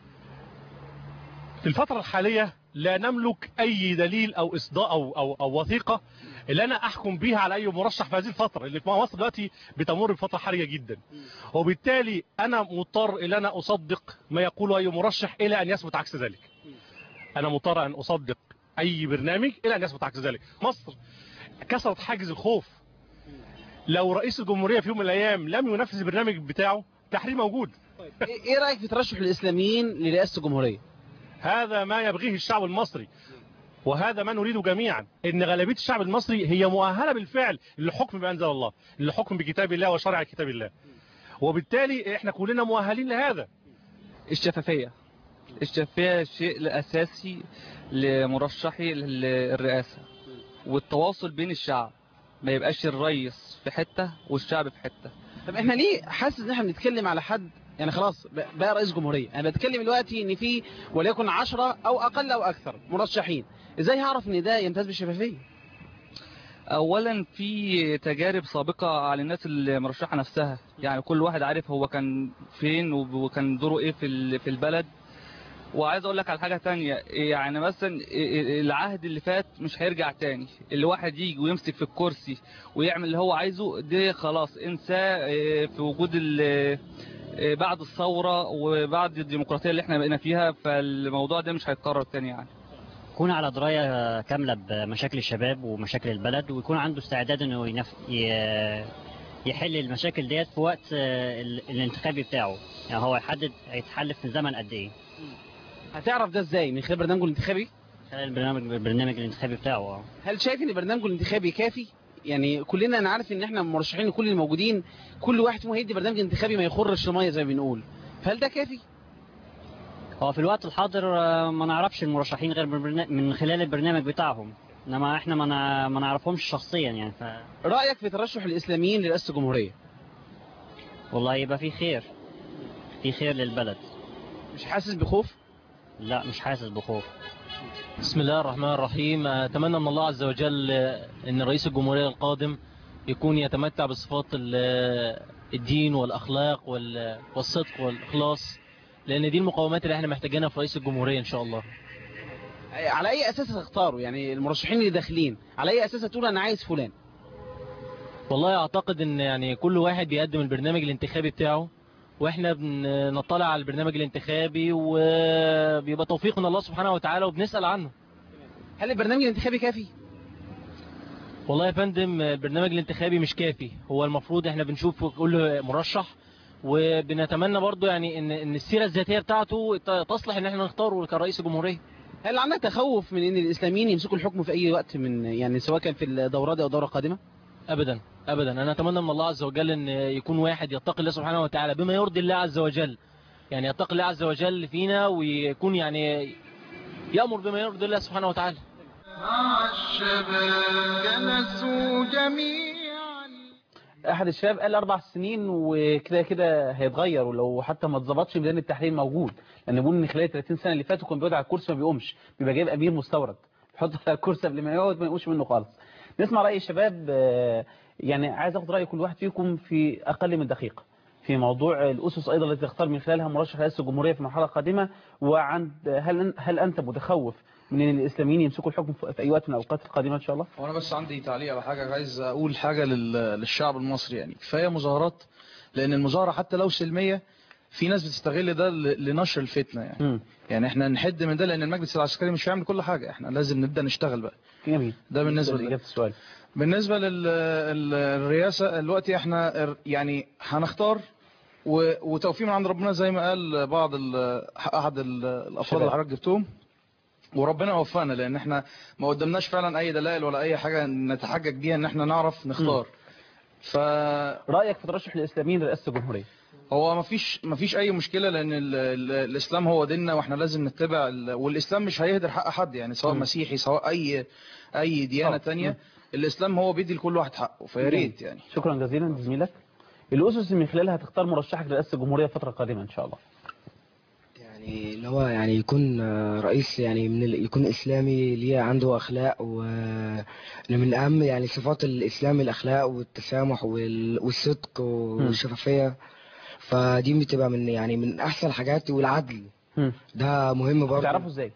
في الفترة الحالية لا نملك أي دليل أو إصداء أو وثيقة اللي أنا أحكم بيها على أي مرشح في هذه الفترة اللي في مصر دلوقتي بتمر بفترة حرجة جدا، وبالتالي أنا مضطر إلى أن أصدق ما يقوله أي مرشح إلى أن يثبت عكس ذلك. أنا مضطر أن أصدق أي برنامج إلى أن يثبت عكس ذلك. مصر كسرت حاجز الخوف. لو رئيس الجمهورية في يوم من الأيام لم ينفذ البرنامج بتاعه تحريم موجود. إيه رأيك في ترشح الإسلاميين لرئاسة الجمهورية؟ هذا ما يبغيه الشعب المصري، وهذا ما نريده جميعا، ان غالبيه الشعب المصري هي مؤهله بالفعل للحكم بانزل الله، للحكم بكتاب الله وشرع كتاب الله، وبالتالي احنا كلنا مؤهلين لهذا. الشفافيه شيء اساسي لمرشحي الرئاسه، والتواصل بين الشعب، ما يبقاش الرئيس في حته والشعب في حته. طب احنا ليه حاسس ان احنا بنتكلم على حد يعني خلاص بقى رئيس جمهورية؟ انا بتكلم دلوقتي ان في وليكن 10 او اقل او اكثر مرشحين، ازاي هعرف ان ده يمتاز بالشفافية؟ اولا في تجارب سابقة على الناس المرشحة نفسها، يعني كل واحد عارف هو كان فين وكان دوره ايه في البلد. وعايز اقول لك على حاجة تانية، يعني مثلا العهد اللي فات مش هيرجع تاني، اللي واحد يجي ويمسك في الكرسي ويعمل اللي هو عايزه ده خلاص انساه في وجود بعد الثورة وبعد الديمقراطية اللي احنا بقينا فيها، فالموضوع ده مش هيتكرر تاني. يعني يكون على دراية كاملة بمشاكل الشباب ومشاكل البلد، ويكون عنده استعداد انه يحل المشاكل ديت في وقت الانتخابي بتاعه، يعني هو يحدد هيتحل في زمن قد ايه. هتعرف ده ازاي؟ من خلال برنامجه الانتخابي؟ خلال البرنامج الانتخابي بتاعه. هل شايف ان برنامجه الانتخابي كافي؟ يعني كلنا انا عارف ان احنا مرشحين كل الموجودين كل واحد فيهم هيدي برنامج انتخابي ما يخرش الميه زي ما بنقول، فهل ده كافي؟ هو في الوقت الحاضر ما نعرفش المرشحين غير من خلال البرنامج بتاعهم، انما احنا ما نعرفهمش شخصيا يعني. رايك في ترشح الاسلاميين لرئاسه الجمهوريه؟ والله يبقى في خير للبلد. مش حاسس بخوف؟ لا مش حاسس بخوف. بسم الله الرحمن الرحيم. أتمنى من الله عز وجل أن رئيس الجمهورية القادم يكون يتمتع بصفات الدين والأخلاق والصدق والإخلاص، لأن دي المقومات اللي احنا محتاجينها في رئيس الجمهورية إن شاء الله. على أي أساس هتختاروا؟ يعني المرشحين اللي داخلين على أي أساس هتقول أنا عايز فلان؟ والله أعتقد أن يعني كل واحد بيقدم البرنامج الانتخابي بتاعه، واحنا بنطلع على البرنامج الانتخابي وبيبقى توفيق من الله سبحانه وتعالى وبنسأل عنه. هل البرنامج الانتخابي كافي؟ والله يا فندم البرنامج الانتخابي مش كافي، هو المفروض احنا بنشوف كل مرشح وبنتمنى برضو يعني ان السيرة الذاتية بتاعته تصلح ان احنا نختاره كرئيس الجمهورية. هل عندك تخوف من ان الاسلاميين يمسكوا الحكم في اي وقت من يعني سواء كان في الدورة دي او دورة قادمة؟ ابدا ابدا، انا اتمنى من الله عز وجل ان يكون واحد يتقي الله سبحانه وتعالى بما يرضي الله عز وجل، يعني يتقي الله عز وجل فينا ويكون يعني يأمر بما يرضي الله سبحانه وتعالى. مع الشباب جلسوا جميعا. احد الشباب قال 4 سنين وكده كده هيتغير، ولو حتى ما اتظبطش ميدان التحرير موجود، لان بيقول ان خلال 30 سنه اللي فاتوا كان بيقعد على الكرسي ما بيقومش، بيبقى جايب امير مستورد بيحطه على الكرسي قبل ما يقعد ما يقومش منه خالص. نسمع راي الشباب. يعني عايز اخد راي كل واحد فيكم في اقل من دقيقه في موضوع الاسس ايضا التي تختار من خلالها مرشح رئيس الجمهوريه في المرحله القادمه، وعند هل انت متخوف من ان الاسلاميين يمسكوا الحكم في اي وقت من الاوقات القادمه ان شاء الله؟ وانا بس عندي تعليق على حاجه، عايز اقول حاجه للشعب المصري. يعني كفايه مظاهرات، لان المظاهره حتى لو سلميه في ناس بتستغل ده لنشر الفتنه يعني. يعني احنا نحد من ده، لان المجلس العسكري مش هيعمل كل حاجه، احنا لازم نبدا نشتغل بقى. جميل. ده بالنسبه لاجابه السؤال. بالنسبه للرئاسه دلوقتي احنا يعني هنختار وتوفيق من عند ربنا زي ما قال بعض احد الافراد اللي حضرتك جبتهم، وربنا وفقنا، لان احنا ما قدمناش فعلا اي دلائل ولا اي حاجه نتحجج بيها ان احنا نعرف نختار. رايك في ترشح الاسلاميين لرئاسه الجمهوريه؟ هو ما فيش اي مشكله، لان الاسلام هو ديننا واحنا لازم نتبع والاسلام مش هيهدر حق حد، يعني سواء مسيحي سواء اي ديانه ثانيه، الاسلام هو بيدي لكل واحد حقه، فيا ريت يعني. شكرا جزيلا زميلك. الاسس من خلالها هتختار مرشحك لرئاسه الجمهوريه الفتره القادمه ان شاء الله. يعني اللي هو يعني يكون رئيس يعني يكون اسلامي ليه عنده اخلاق، ومن اهم يعني صفات الاسلام الاخلاق والتسامح والصدق والشفافيه، فدي بتبقى من احسن الحاجات، والعدل ده مهم برضه. تعرفوا ازاي؟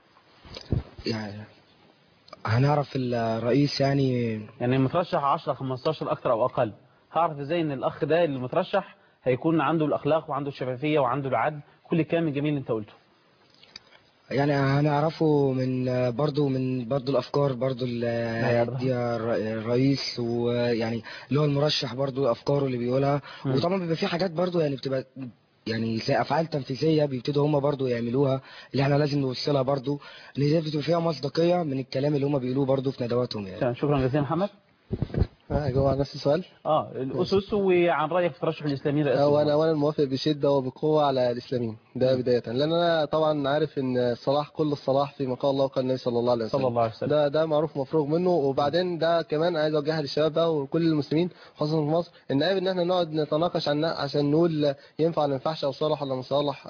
يعني هنعرف الرئيس يعني مترشح 10 15 اكتر او اقل، هعرف ازاي ان الاخ ده اللي مترشح هيكون عنده الاخلاق وعنده الشفافيه وعنده العدل، كل الكلام الجميل اللي انت قلته؟ يعني هنعرفه من برضو الافكار برضو دي الرئيس، ويعني اللي هو المرشح برضو افكاره اللي بيقولها. وطبعا بيبقى في حاجات برضو يعني بتبقى يعني زي افعال تنفيذيه بيبتدوا هم برضو يعملوها، اللي احنا لازم نوصلها برضو، اللي دي بتبقى فيها مصداقيه من الكلام اللي هم بيقولوه برضو في ندواتهم يعني. شكرا جزيلا محمد. هجاوب على نفس السؤال. الاسس وعن رايك في ترشح الاسلاميين رئاسه الجمهوريه. وانا موافق بشده وبقوه على الاسلاميين ده بدايه، لان انا طبعا عارف ان الصلاح كل الصلاح في مقال الله وقال النبي صلى الله عليه وسلم. ده معروف مفروغ منه. وبعدين ده كمان عايز اوجهها للشباب بقى وكل المسلمين خاصه في مصر، ان عيب ان احنا نقعد نتناقش عشان نقول ينفع ولا ما ينفعش، او صالح ولا مش صالح،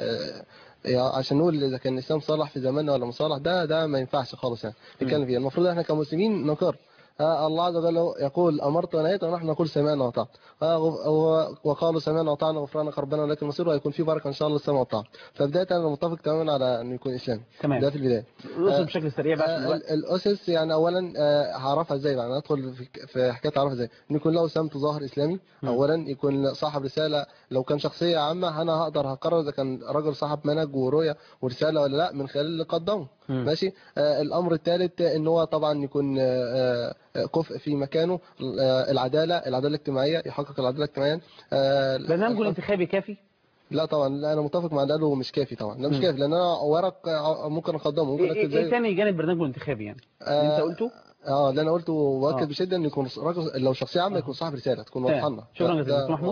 عشان نقول اذا كان الاسلام صالح في زماننا ولا مش صالح. ده ما ينفعش خالص يعني نتكلم فيه. المفروض احنا كمسلمين نقر. الله عز وجل يقول أمرت ونهيت ونحن نقول سمعنا وأطعنا، وقالوا سمعنا وأطعنا غفرانك ربنا ولكن المصير، ويكون في بركة إن شاء الله السمع والطاعة. فبداية أنا متفق تماما على أن يكون إسلامي. تمام. ده في البداية. الأسس بشكل سريع بقى. الأسس يعني أولا هعرفها إزاي بقى؟ أنا أدخل في حكاية أعرفها إزاي؟ إن يكون له سمت ظاهر إسلامي. أولا يكون صاحب رسالة، لو كان شخصية عامة أنا هقرر إذا كان رجل صاحب منهج ورؤية ورسالة ولا لا من خلال اللي قدمه. ماشي. الأمر الثالث إن هو طبعا يكون كفء في مكانه. العدالة الاجتماعية، يحقق العدالة الاجتماعية. برنامجه الانتخابي كافي؟ لا طبعا، لا انا متفق مع ده، مش كافي طبعا. لا مش كافي، لان انا ورق ممكن اقدمه، ممكن اكتب زي ايه تاني جانب برنامجه الانتخابي يعني اللي انت قلته؟ اللي انا قلته واكد بشده ان يكون راجل، لو شخصيه عامه يكون صاحب رساله تكون واضحه لنا. شكرا جزيلا. محمود.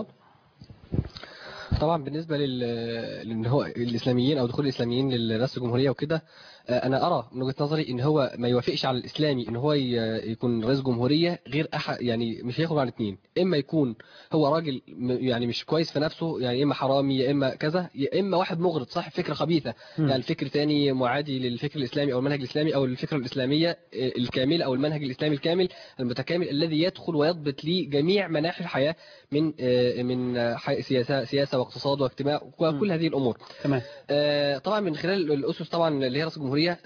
طبعا بالنسبه لان هو الاسلاميين او دخول الاسلاميين لرئاسه الجمهوريه وكده، انا ارى من وجهه نظري ان هو ما يوافقش على الاسلامي ان هو يكون رئيس جمهوريه غير يعني مش هياخد عن اثنين. اما يكون هو راجل يعني مش كويس في نفسه، يعني اما حرامي يا اما كذا، يا اما واحد مغرض صاحب فكره خبيثه، يعني فكر ثاني معادي للفكر الاسلامي او المنهج الاسلامي او الفكره الاسلاميه الكامله او المنهج الاسلامي الكامل المتكامل الذي يدخل ويضبط لي جميع مناحي الحياه من سياسه واقتصاد واجتماع وكل هذه الامور. تمام. طبعا من خلال الاسس طبعا اللي هي رئاسه الجمهوريه،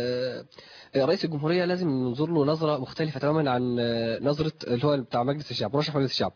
رئيس الجمهوريه لازم ننظر له نظره مختلفه تماما عن نظره اللي هو بتاع مجلس الشعب، مرشح مجلس الشعب.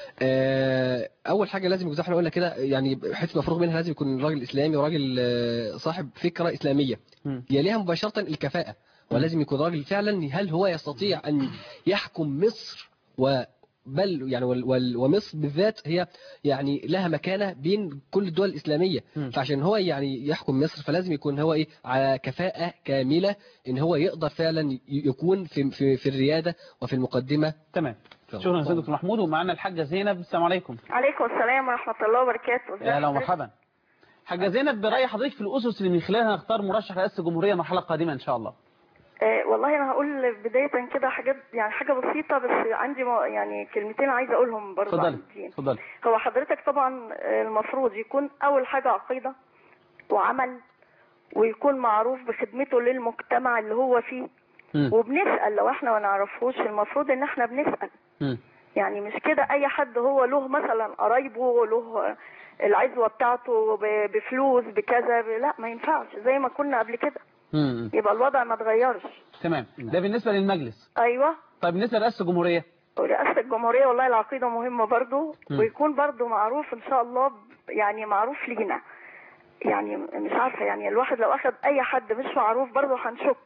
اول حاجه لازم زي ما احنا قلنا كده، يعني حته مفروغ منها لازم يكون راجل اسلامي وراجل صاحب فكره اسلاميه يليها مباشره الكفاءه، ولازم يكون راجل فعلا هل هو يستطيع ان يحكم مصر بل يعني ومصر بالذات هي يعني لها مكانة بين كل الدول الإسلامية. فعشان هو يعني يحكم مصر فلازم يكون هو على كفاءة كاملة ان هو يقدر فعلا يكون في الريادة وفي المقدمة. تمام. شكرا يا دكتور محمود. ومعنا الحاجة زينب. السلام عليكم. عليكم السلام ورحمة الله وبركاته. يا هلا ومرحبا. حاجة زينب، برأي حضرتك في الأسس اللي من خلالها نختار مرشح رئاسة الجمهورية مرحلة قادمة إن شاء الله؟ والله انا هقول بدايه كده حاجات، يعني حاجه بسيطه، بس عندي يعني كلمتين عايزه اقولهم برضه. اتفضلي. هو حضرتك طبعا المفروض يكون اول حاجه عقيده وعمل، ويكون معروف بخدمته للمجتمع اللي هو فيه. وبنسال لو احنا ما نعرفوش المفروض ان احنا بنسال. يعني مش كده اي حد هو له مثلا قرايبه له العزوه بتاعته بفلوس بكذا، لا ما ينفعش زي ما كنا قبل كده. يبقى الوضع ما اتغيرش. تمام. ده بالنسبة للمجلس. ايوه. طيب بالنسبة لرئاسة الجمهورية؟ رئاسة الجمهورية والله العقيدة مهمة برضو، ويكون برضو معروف ان شاء الله، يعني معروف لينا. يعني مش عارفة، يعني الواحد لو اخذ اي حد مش معروف برضو هنشك.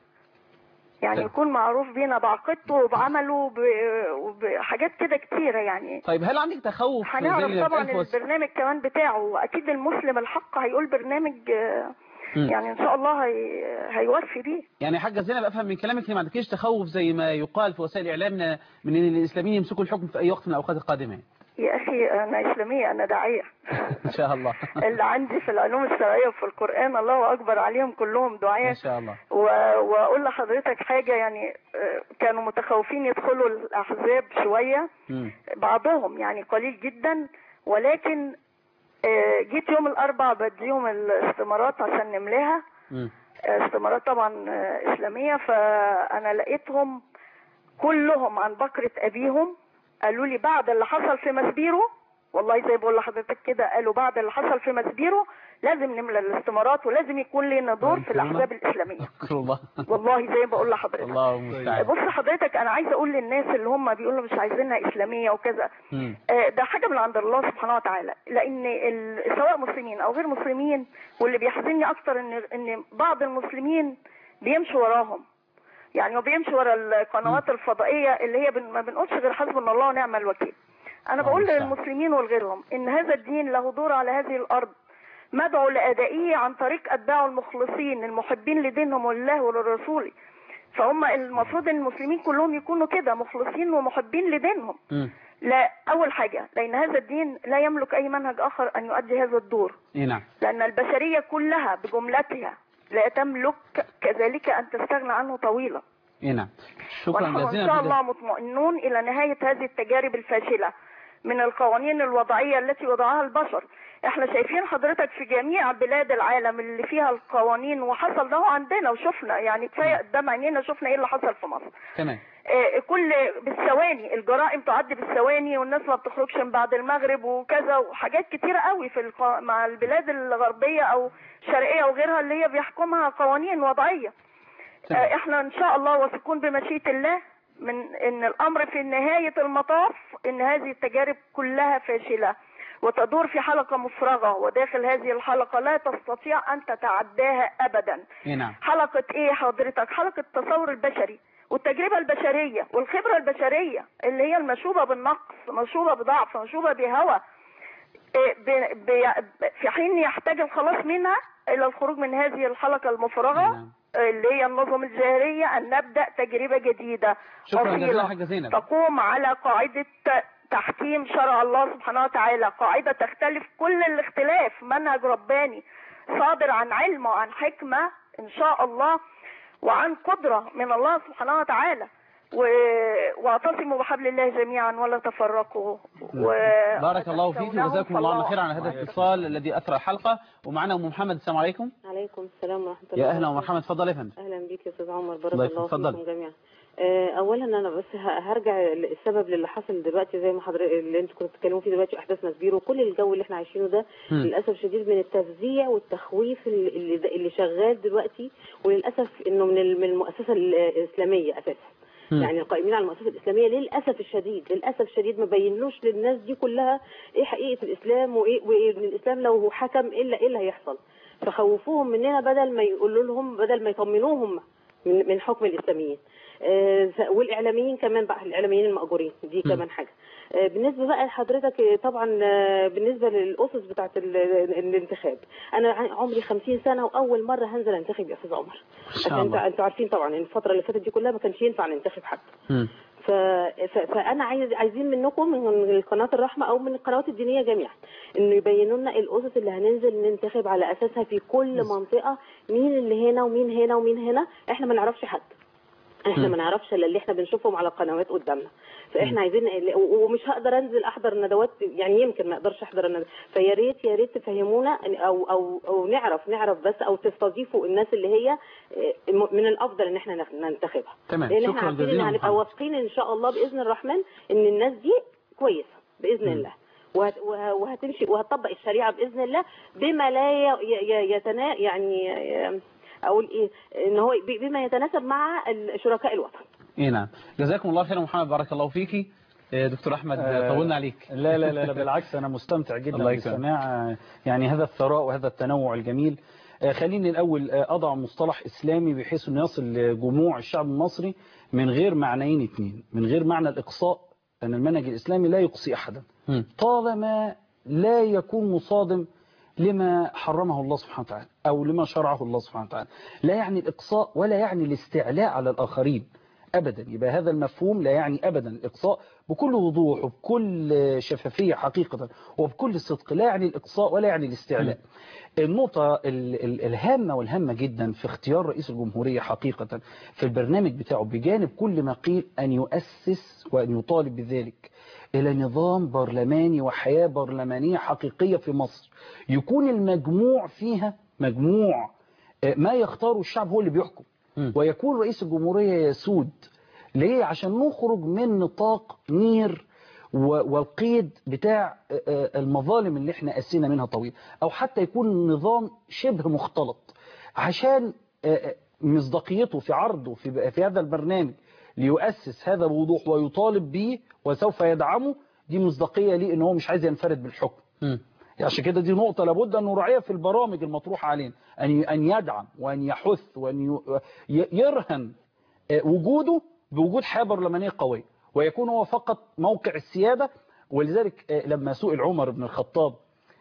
يعني يكون معروف بينا بعقيدته وبعمله وبحاجات كده كتيرة يعني. طيب هل عندك تخوف؟ هنعرف طبعا البرنامج كمان بتاعه، واكيد المسلم الحق هيقول برنامج يعني ان شاء الله هيوفي بيه. يعني حاجه زينب، افهم من كلامك ان ما عندكيش تخوف زي ما يقال في وسائل الاعلام من ان الاسلاميين يمسكوا الحكم في اي وقت من الاوقات القادمه؟ يا اخي انا اسلاميه، انا داعيه ان شاء الله. اللي عندي في العلوم الشرعيه وفي القران الله اكبر عليهم كلهم دعاة ان شاء الله. واقول لحضرتك حاجه، يعني كانوا متخوفين يدخلوا الاحزاب شويه، بعضهم يعني قليل جدا، ولكن جيت يوم الاربعاء بديهم الاستمارات عشان نملاها، استمارات طبعا اسلاميه، فانا لقيتهم كلهم عن بكرة ابيهم قالوا لي بعد اللي حصل في مسبيرو، والله زي بقول لحضرتك كده، قالوا بعد اللي حصل في مسبيرو لازم نملى الاستمارات ولازم يكون لنا دور في الاحزاب الاسلاميه. والله زي ما بقول لحضرتك. الله المستعان. بص حضرتك، انا عايزه اقول للناس اللي هم بيقولوا مش عايزينها اسلاميه وكذا، ده حاجه من عند الله سبحانه وتعالى، لان سواء مسلمين او غير مسلمين، واللي بيحزنني اكتر ان بعض المسلمين بيمشوا وراهم، يعني وبيمشوا ورا القنوات الفضائيه اللي هي ما بنقولش غير حسبنا الله ونعم الوكيل. انا بقول للمسلمين ولغيرهم ان هذا الدين له دور على هذه الارض، مدعو لأدائه عن طريق أتباعه المخلصين المحبين لدينهم ولله وللرسول. فهم المفروض ان المسلمين كلهم يكونوا كده مخلصين ومحبين لدينهم. لا، أول حاجة لأن هذا الدين لا يملك أي منهج آخر أن يؤدي هذا الدور. نعم. لأن البشرية كلها بجملتها لا تملك كذلك أن تستغنى عنه طويلا. نعم. شكرا جزيلا. ونحن إن شاء الله مطمئنون إلى نهاية هذه التجارب الفاشلة من القوانين الوضعية التي وضعها البشر. احنا شايفين حضرتك في جميع بلاد العالم اللي فيها القوانين، وحصل ده عندنا وشفنا، يعني كفايه قدام عينينا شفنا ايه اللي حصل في مصر. تمام. كل بالثواني الجرائم تعدي بالثواني، والناس ما بتخرجش من بعد المغرب وكذا، وحاجات كتيره قوي في مع البلاد الغربيه او الشرقيه وغيرها اللي هي بيحكمها قوانين وضعيه. احنا ان شاء الله واثقون بمشيئه الله من ان الامر في نهايه المطاف ان هذه التجارب كلها فاشله وتدور في حلقة مفرغة، وداخل هذه الحلقة لا تستطيع أن تتعداها أبدا. نعم. حلقة إيه حضرتك؟ حلقة التصور البشري والتجربة البشرية والخبرة البشرية اللي هي المشوبة بالنقص، مشوبة بضعف، مشوبة بهوى، في حين يحتاج الخلاص منها إلى الخروج من هذه الحلقة المفرغة اللي هي النظم الجاهلية، أن نبدأ تجربة جديدة أصيلة تقوم على قاعدة تحكيم شرع الله سبحانه وتعالى، قاعدة تختلف كل الاختلاف، منهج رباني صادر عن علم وعن حكمة إن شاء الله وعن قدرة من الله سبحانه وتعالى. واعتصموا بحبل الله جميعا ولا تفرقوا. بارك الله فيك وجزاكم الله خيرا على هذا الاتصال الذي أثرى الحلقة. ومعنا أم محمد. السلام عليكم. عليكم السلام ورحمة الله. يا أهلا ومرحبا. اتفضل يا فندم. أهلا بك يا أستاذ عمر، بارك الله فيكم جميعا. اولا انا بس هرجع السبب للي حصل دلوقتي زي ما حضرتك اللي انتوا كنتوا بتتكلموا فيه دلوقتي، احداث مسبيرو وكل الجو اللي احنا عايشينه ده للاسف شديد من التفزيع والتخويف اللي شغال دلوقتي، وللاسف انه من المؤسسه الاسلاميه اساسا. يعني القائمين على المؤسسه الاسلاميه للاسف الشديد ما بينوش للناس دي كلها ايه حقيقه الاسلام وايه الاسلام لو حكم ايه اللي هيحصل، فخوفوهم مننا بدل ما يقولوا لهم، بدل ما يطمنوهم من حكم الاسلاميين. والاعلاميين كمان بقى، الاعلاميين المأجورين دي كمان حاجه. بالنسبه بقى لحضرتك طبعا بالنسبه للاسس بتاعه الانتخاب، انا عمري 50 سنه واول مره هنزل انتخب يا استاذ عمر، عشان انتوا عارفين طبعا ان الفتره اللي فاتت دي كلها ما كانش ينفع ننتخب حد. فانا عايزين منكم من قناه الرحمه او من القنوات الدينيه جميعا انه يبينوا لنا الاسس اللي هننزل ننتخب على اساسها في كل منطقه، مين اللي هنا ومين هنا ومين هنا. احنا ما نعرفش حد، احنا ما نعرفش الا اللي احنا بنشوفهم على القنوات قدامنا، فاحنا عايزين ومش هقدر انزل احضر الندوات، يعني يمكن ما اقدرش احضر الندوات، فيا ريت تفهمونا او نعرف بس، او تستضيفوا الناس اللي هي من الافضل ان احنا ننتخبها. تمام، لان احنا عارفين ان هنبقى واثقين ان شاء الله باذن الرحمن ان الناس دي كويسه باذن الله، وهتمشي وهتطبق الشريعه باذن الله بما لا يعني اقول ايه، ان هو بما يتناسب مع شركاء الوطن. نعم، جزاكم الله خيرا محمد، بارك الله فيكي. دكتور احمد طولنا عليك. لا بالعكس، انا مستمتع جدا بالسماع، يعني هذا الثراء وهذا التنوع الجميل. خليني الاول اضع مصطلح اسلامي بحيث انه يصل لجموع الشعب المصري من غير معنيين اثنين، من غير معنى الاقصاء، ان المنهج الاسلامي لا يقصي احدا طالما لا يكون مصادم لما حرمه الله سبحانه وتعالى أو لما شرعه الله سبحانه وتعالى. لا يعني الإقصاء ولا يعني الاستعلاء على الآخرين أبدا. يبقى هذا المفهوم لا يعني أبدا الإقصاء، بكل وضوح وبكل شفافية حقيقة وبكل صدق، لا يعني الإقصاء ولا يعني الاستعلاء. النقطة الهامة والهامة جدا في اختيار رئيس الجمهورية حقيقة في البرنامج بتاعه، بجانب كل ما قيل، أن يؤسس وأن يطالب بذلك إلى نظام برلماني وحياة برلمانية حقيقية في مصر، يكون المجموع فيها مجموع ما يختاره الشعب هو اللي بيحكم، ويكون رئيس الجمهورية يسود. ليه؟ عشان نخرج من نطاق نير والقيد بتاع المظالم اللي احنا قسينا منها طويل، او حتى يكون نظام شبه مختلط، عشان مصداقيته في عرضه في هذا البرنامج ليؤسس هذا الوضوح ويطالب به وسوف يدعمه. دي مصداقية ليه ان هو مش عايز ينفرد بالحكم. عشان كده دي نقطة لابد أن نراعيها في البرامج المطروحة علينا، أن يدعم وأن يحث وأن يرهن وجوده بوجود حياة برلمانية قوية، ويكون هو فقط موقع السيادة. ولذلك لما سئل عمر بن الخطاب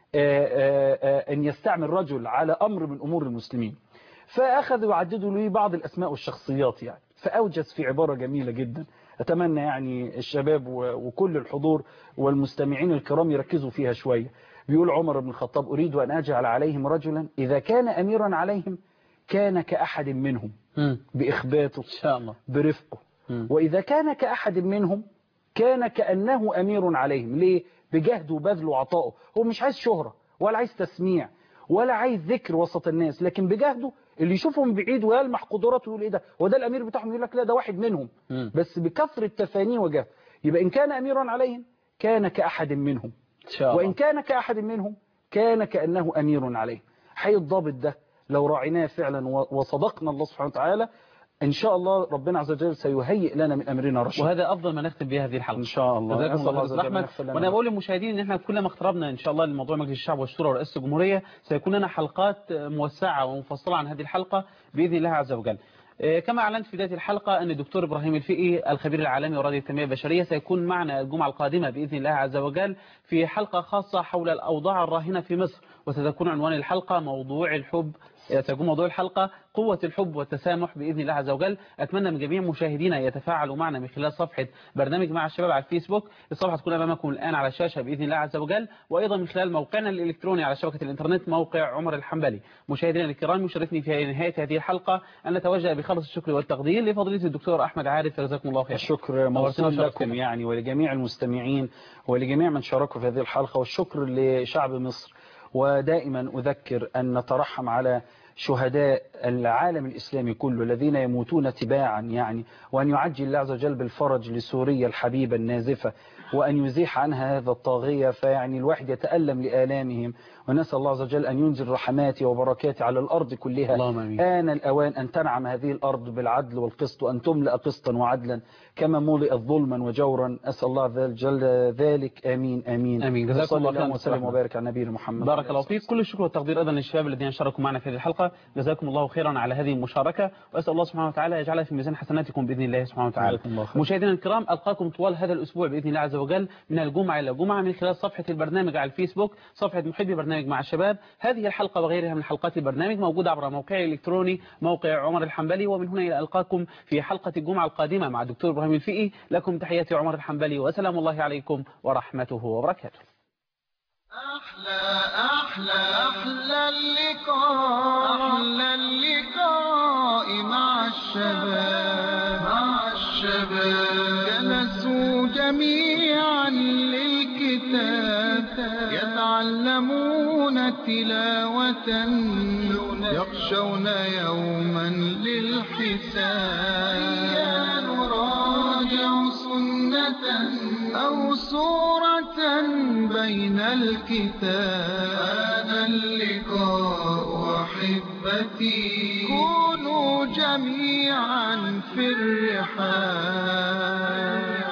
أن يستعمل رجل على أمر من أمور المسلمين، فأخذوا يعددوا له بعض الأسماء والشخصيات، يعني فأوجز في عبارة جميلة جدا، أتمنى يعني الشباب وكل الحضور والمستمعين الكرام يركزوا فيها شوية. بيقول عمر بن الخطاب: أريد أن أجعل عليهم رجلا إذا كان أميرا عليهم كان كأحد منهم بإخباته إن شاء الله برفقه، وإذا كان كأحد منهم كان كأنه أمير عليهم. ليه؟ بجهده وبذله وعطائه. هو مش عايز شهرة ولا عايز تسميع ولا عايز ذكر وسط الناس، لكن بجهده اللي يشوفه من بعيد ويلمح قدراته يقول ايه ده، وده الأمير بتاعهم، يقول لك لا ده واحد منهم، بس بكثرة تفانيه وجهده. يبقى إن كان أميرا عليهم كان كأحد منهم، وإن كان كأحد منهم كان كأنه أمير عليه. حي الضابط ده لو راعيناه فعلا وصدقنا الله سبحانه وتعالى، إن شاء الله ربنا عز وجل سيهيئ لنا من أمرنا رشدا. وهذا أفضل ما نختم به هذه الحلقة إن شاء الله. جزاكم الله خير رحمة. وأنا بقول للمشاهدين إن إحنا كلما اقتربنا إن شاء الله لموضوع مجلس الشعب والشورى ورئاسة الجمهورية سيكون لنا حلقات موسعة ومفصلة عن هذه الحلقة بإذن الله عز وجل. كما أعلنت في بداية الحلقة أن الدكتور إبراهيم الفقي الخبير العالمي ورائد التنمية البشرية سيكون معنا الجمعة القادمة بإذن الله عز وجل في حلقة خاصة حول الأوضاع الراهنة في مصر، وستكون عنوان الحلقة موضوع الحب. سيكون موضوع الحلقة قوة الحب والتسامح بإذن الله عز وجل. أتمنى من جميع مشاهدينا يتفاعلوا معنا من خلال صفحة برنامج مع الشباب على الفيسبوك. الصفحة تكون أمامكم الآن على الشاشة بإذن الله عز وجل، وأيضا من خلال موقعنا الإلكتروني على شبكة الإنترنت موقع عمر الحنبلي. مشاهدينا الكرام، يشرفني في نهاية هذه الحلقة أن نتوجه بخلص الشكر والتقدير لفضيلة الدكتور أحمد عارف، جزاكم الله خير. الشكر موصول لكم يعني ولجميع المستمعين ولجميع من شاركوا في هذه الحلقة، والشكر لشعب مصر. ودائما أذكر أن نترحم على شهداء العالم الإسلامي كله الذين يموتون تباعا يعني، وأن يعجل الله عز وجل بالفرج لسوريا الحبيبة النازفة، وأن يزيح عنها هذا الطاغية. فيعني الواحد يتألم لآلامهم، ونسأل الله عز وجل أن ينزل رحماته وبركاته على الأرض كلها. آن الأوان أن تنعم هذه الأرض بالعدل والقسط، وأن تملأ قسطا وعدلا كما ملئت ظلما وجورا. أسأل الله عز وجل ذلك. آمين آمين آمين. جزاكم الله خيرا وسلم وبارك على نبينا محمد. بارك الله فيك. كل الشكر والتقدير أيضا للشباب الذين شاركوا معنا في هذه الحلقة، جزاكم الله خيرا على هذه المشاركة، وأسأل الله سبحانه وتعالى يجعلها في ميزان حسناتكم بإذن الله سبحانه وتعالى. مشاهدينا الكرام، ألقاكم طوال هذا الأسبوع بإذن الله عز وجل من الجمعة إلى الجمعة من خلال صفحة البرنامج على الفيسبوك، صفحة محبي برنامج مع الشباب. هذه الحلقة وغيرها من حلقات البرنامج موجودة عبر موقعي الإلكتروني موقع عمر الحنبلي. ومن هنا إلى ألقاكم في حلقة الجمعة القادمة مع الدكتور إبراهيم الفقي. لكم تحياتي عمر الحنبلي، وسلام الله عليكم ورحمته وبركاته. أحلى اللقاء مع الشباب جلسوا جميعا للكتاب يتعلمون تلاوة يخشون يوما للحساب. نراجع سنة أو سورة بين الكتاب. هذا اللقاء أحبتي كونوا جميعا في الرحاب.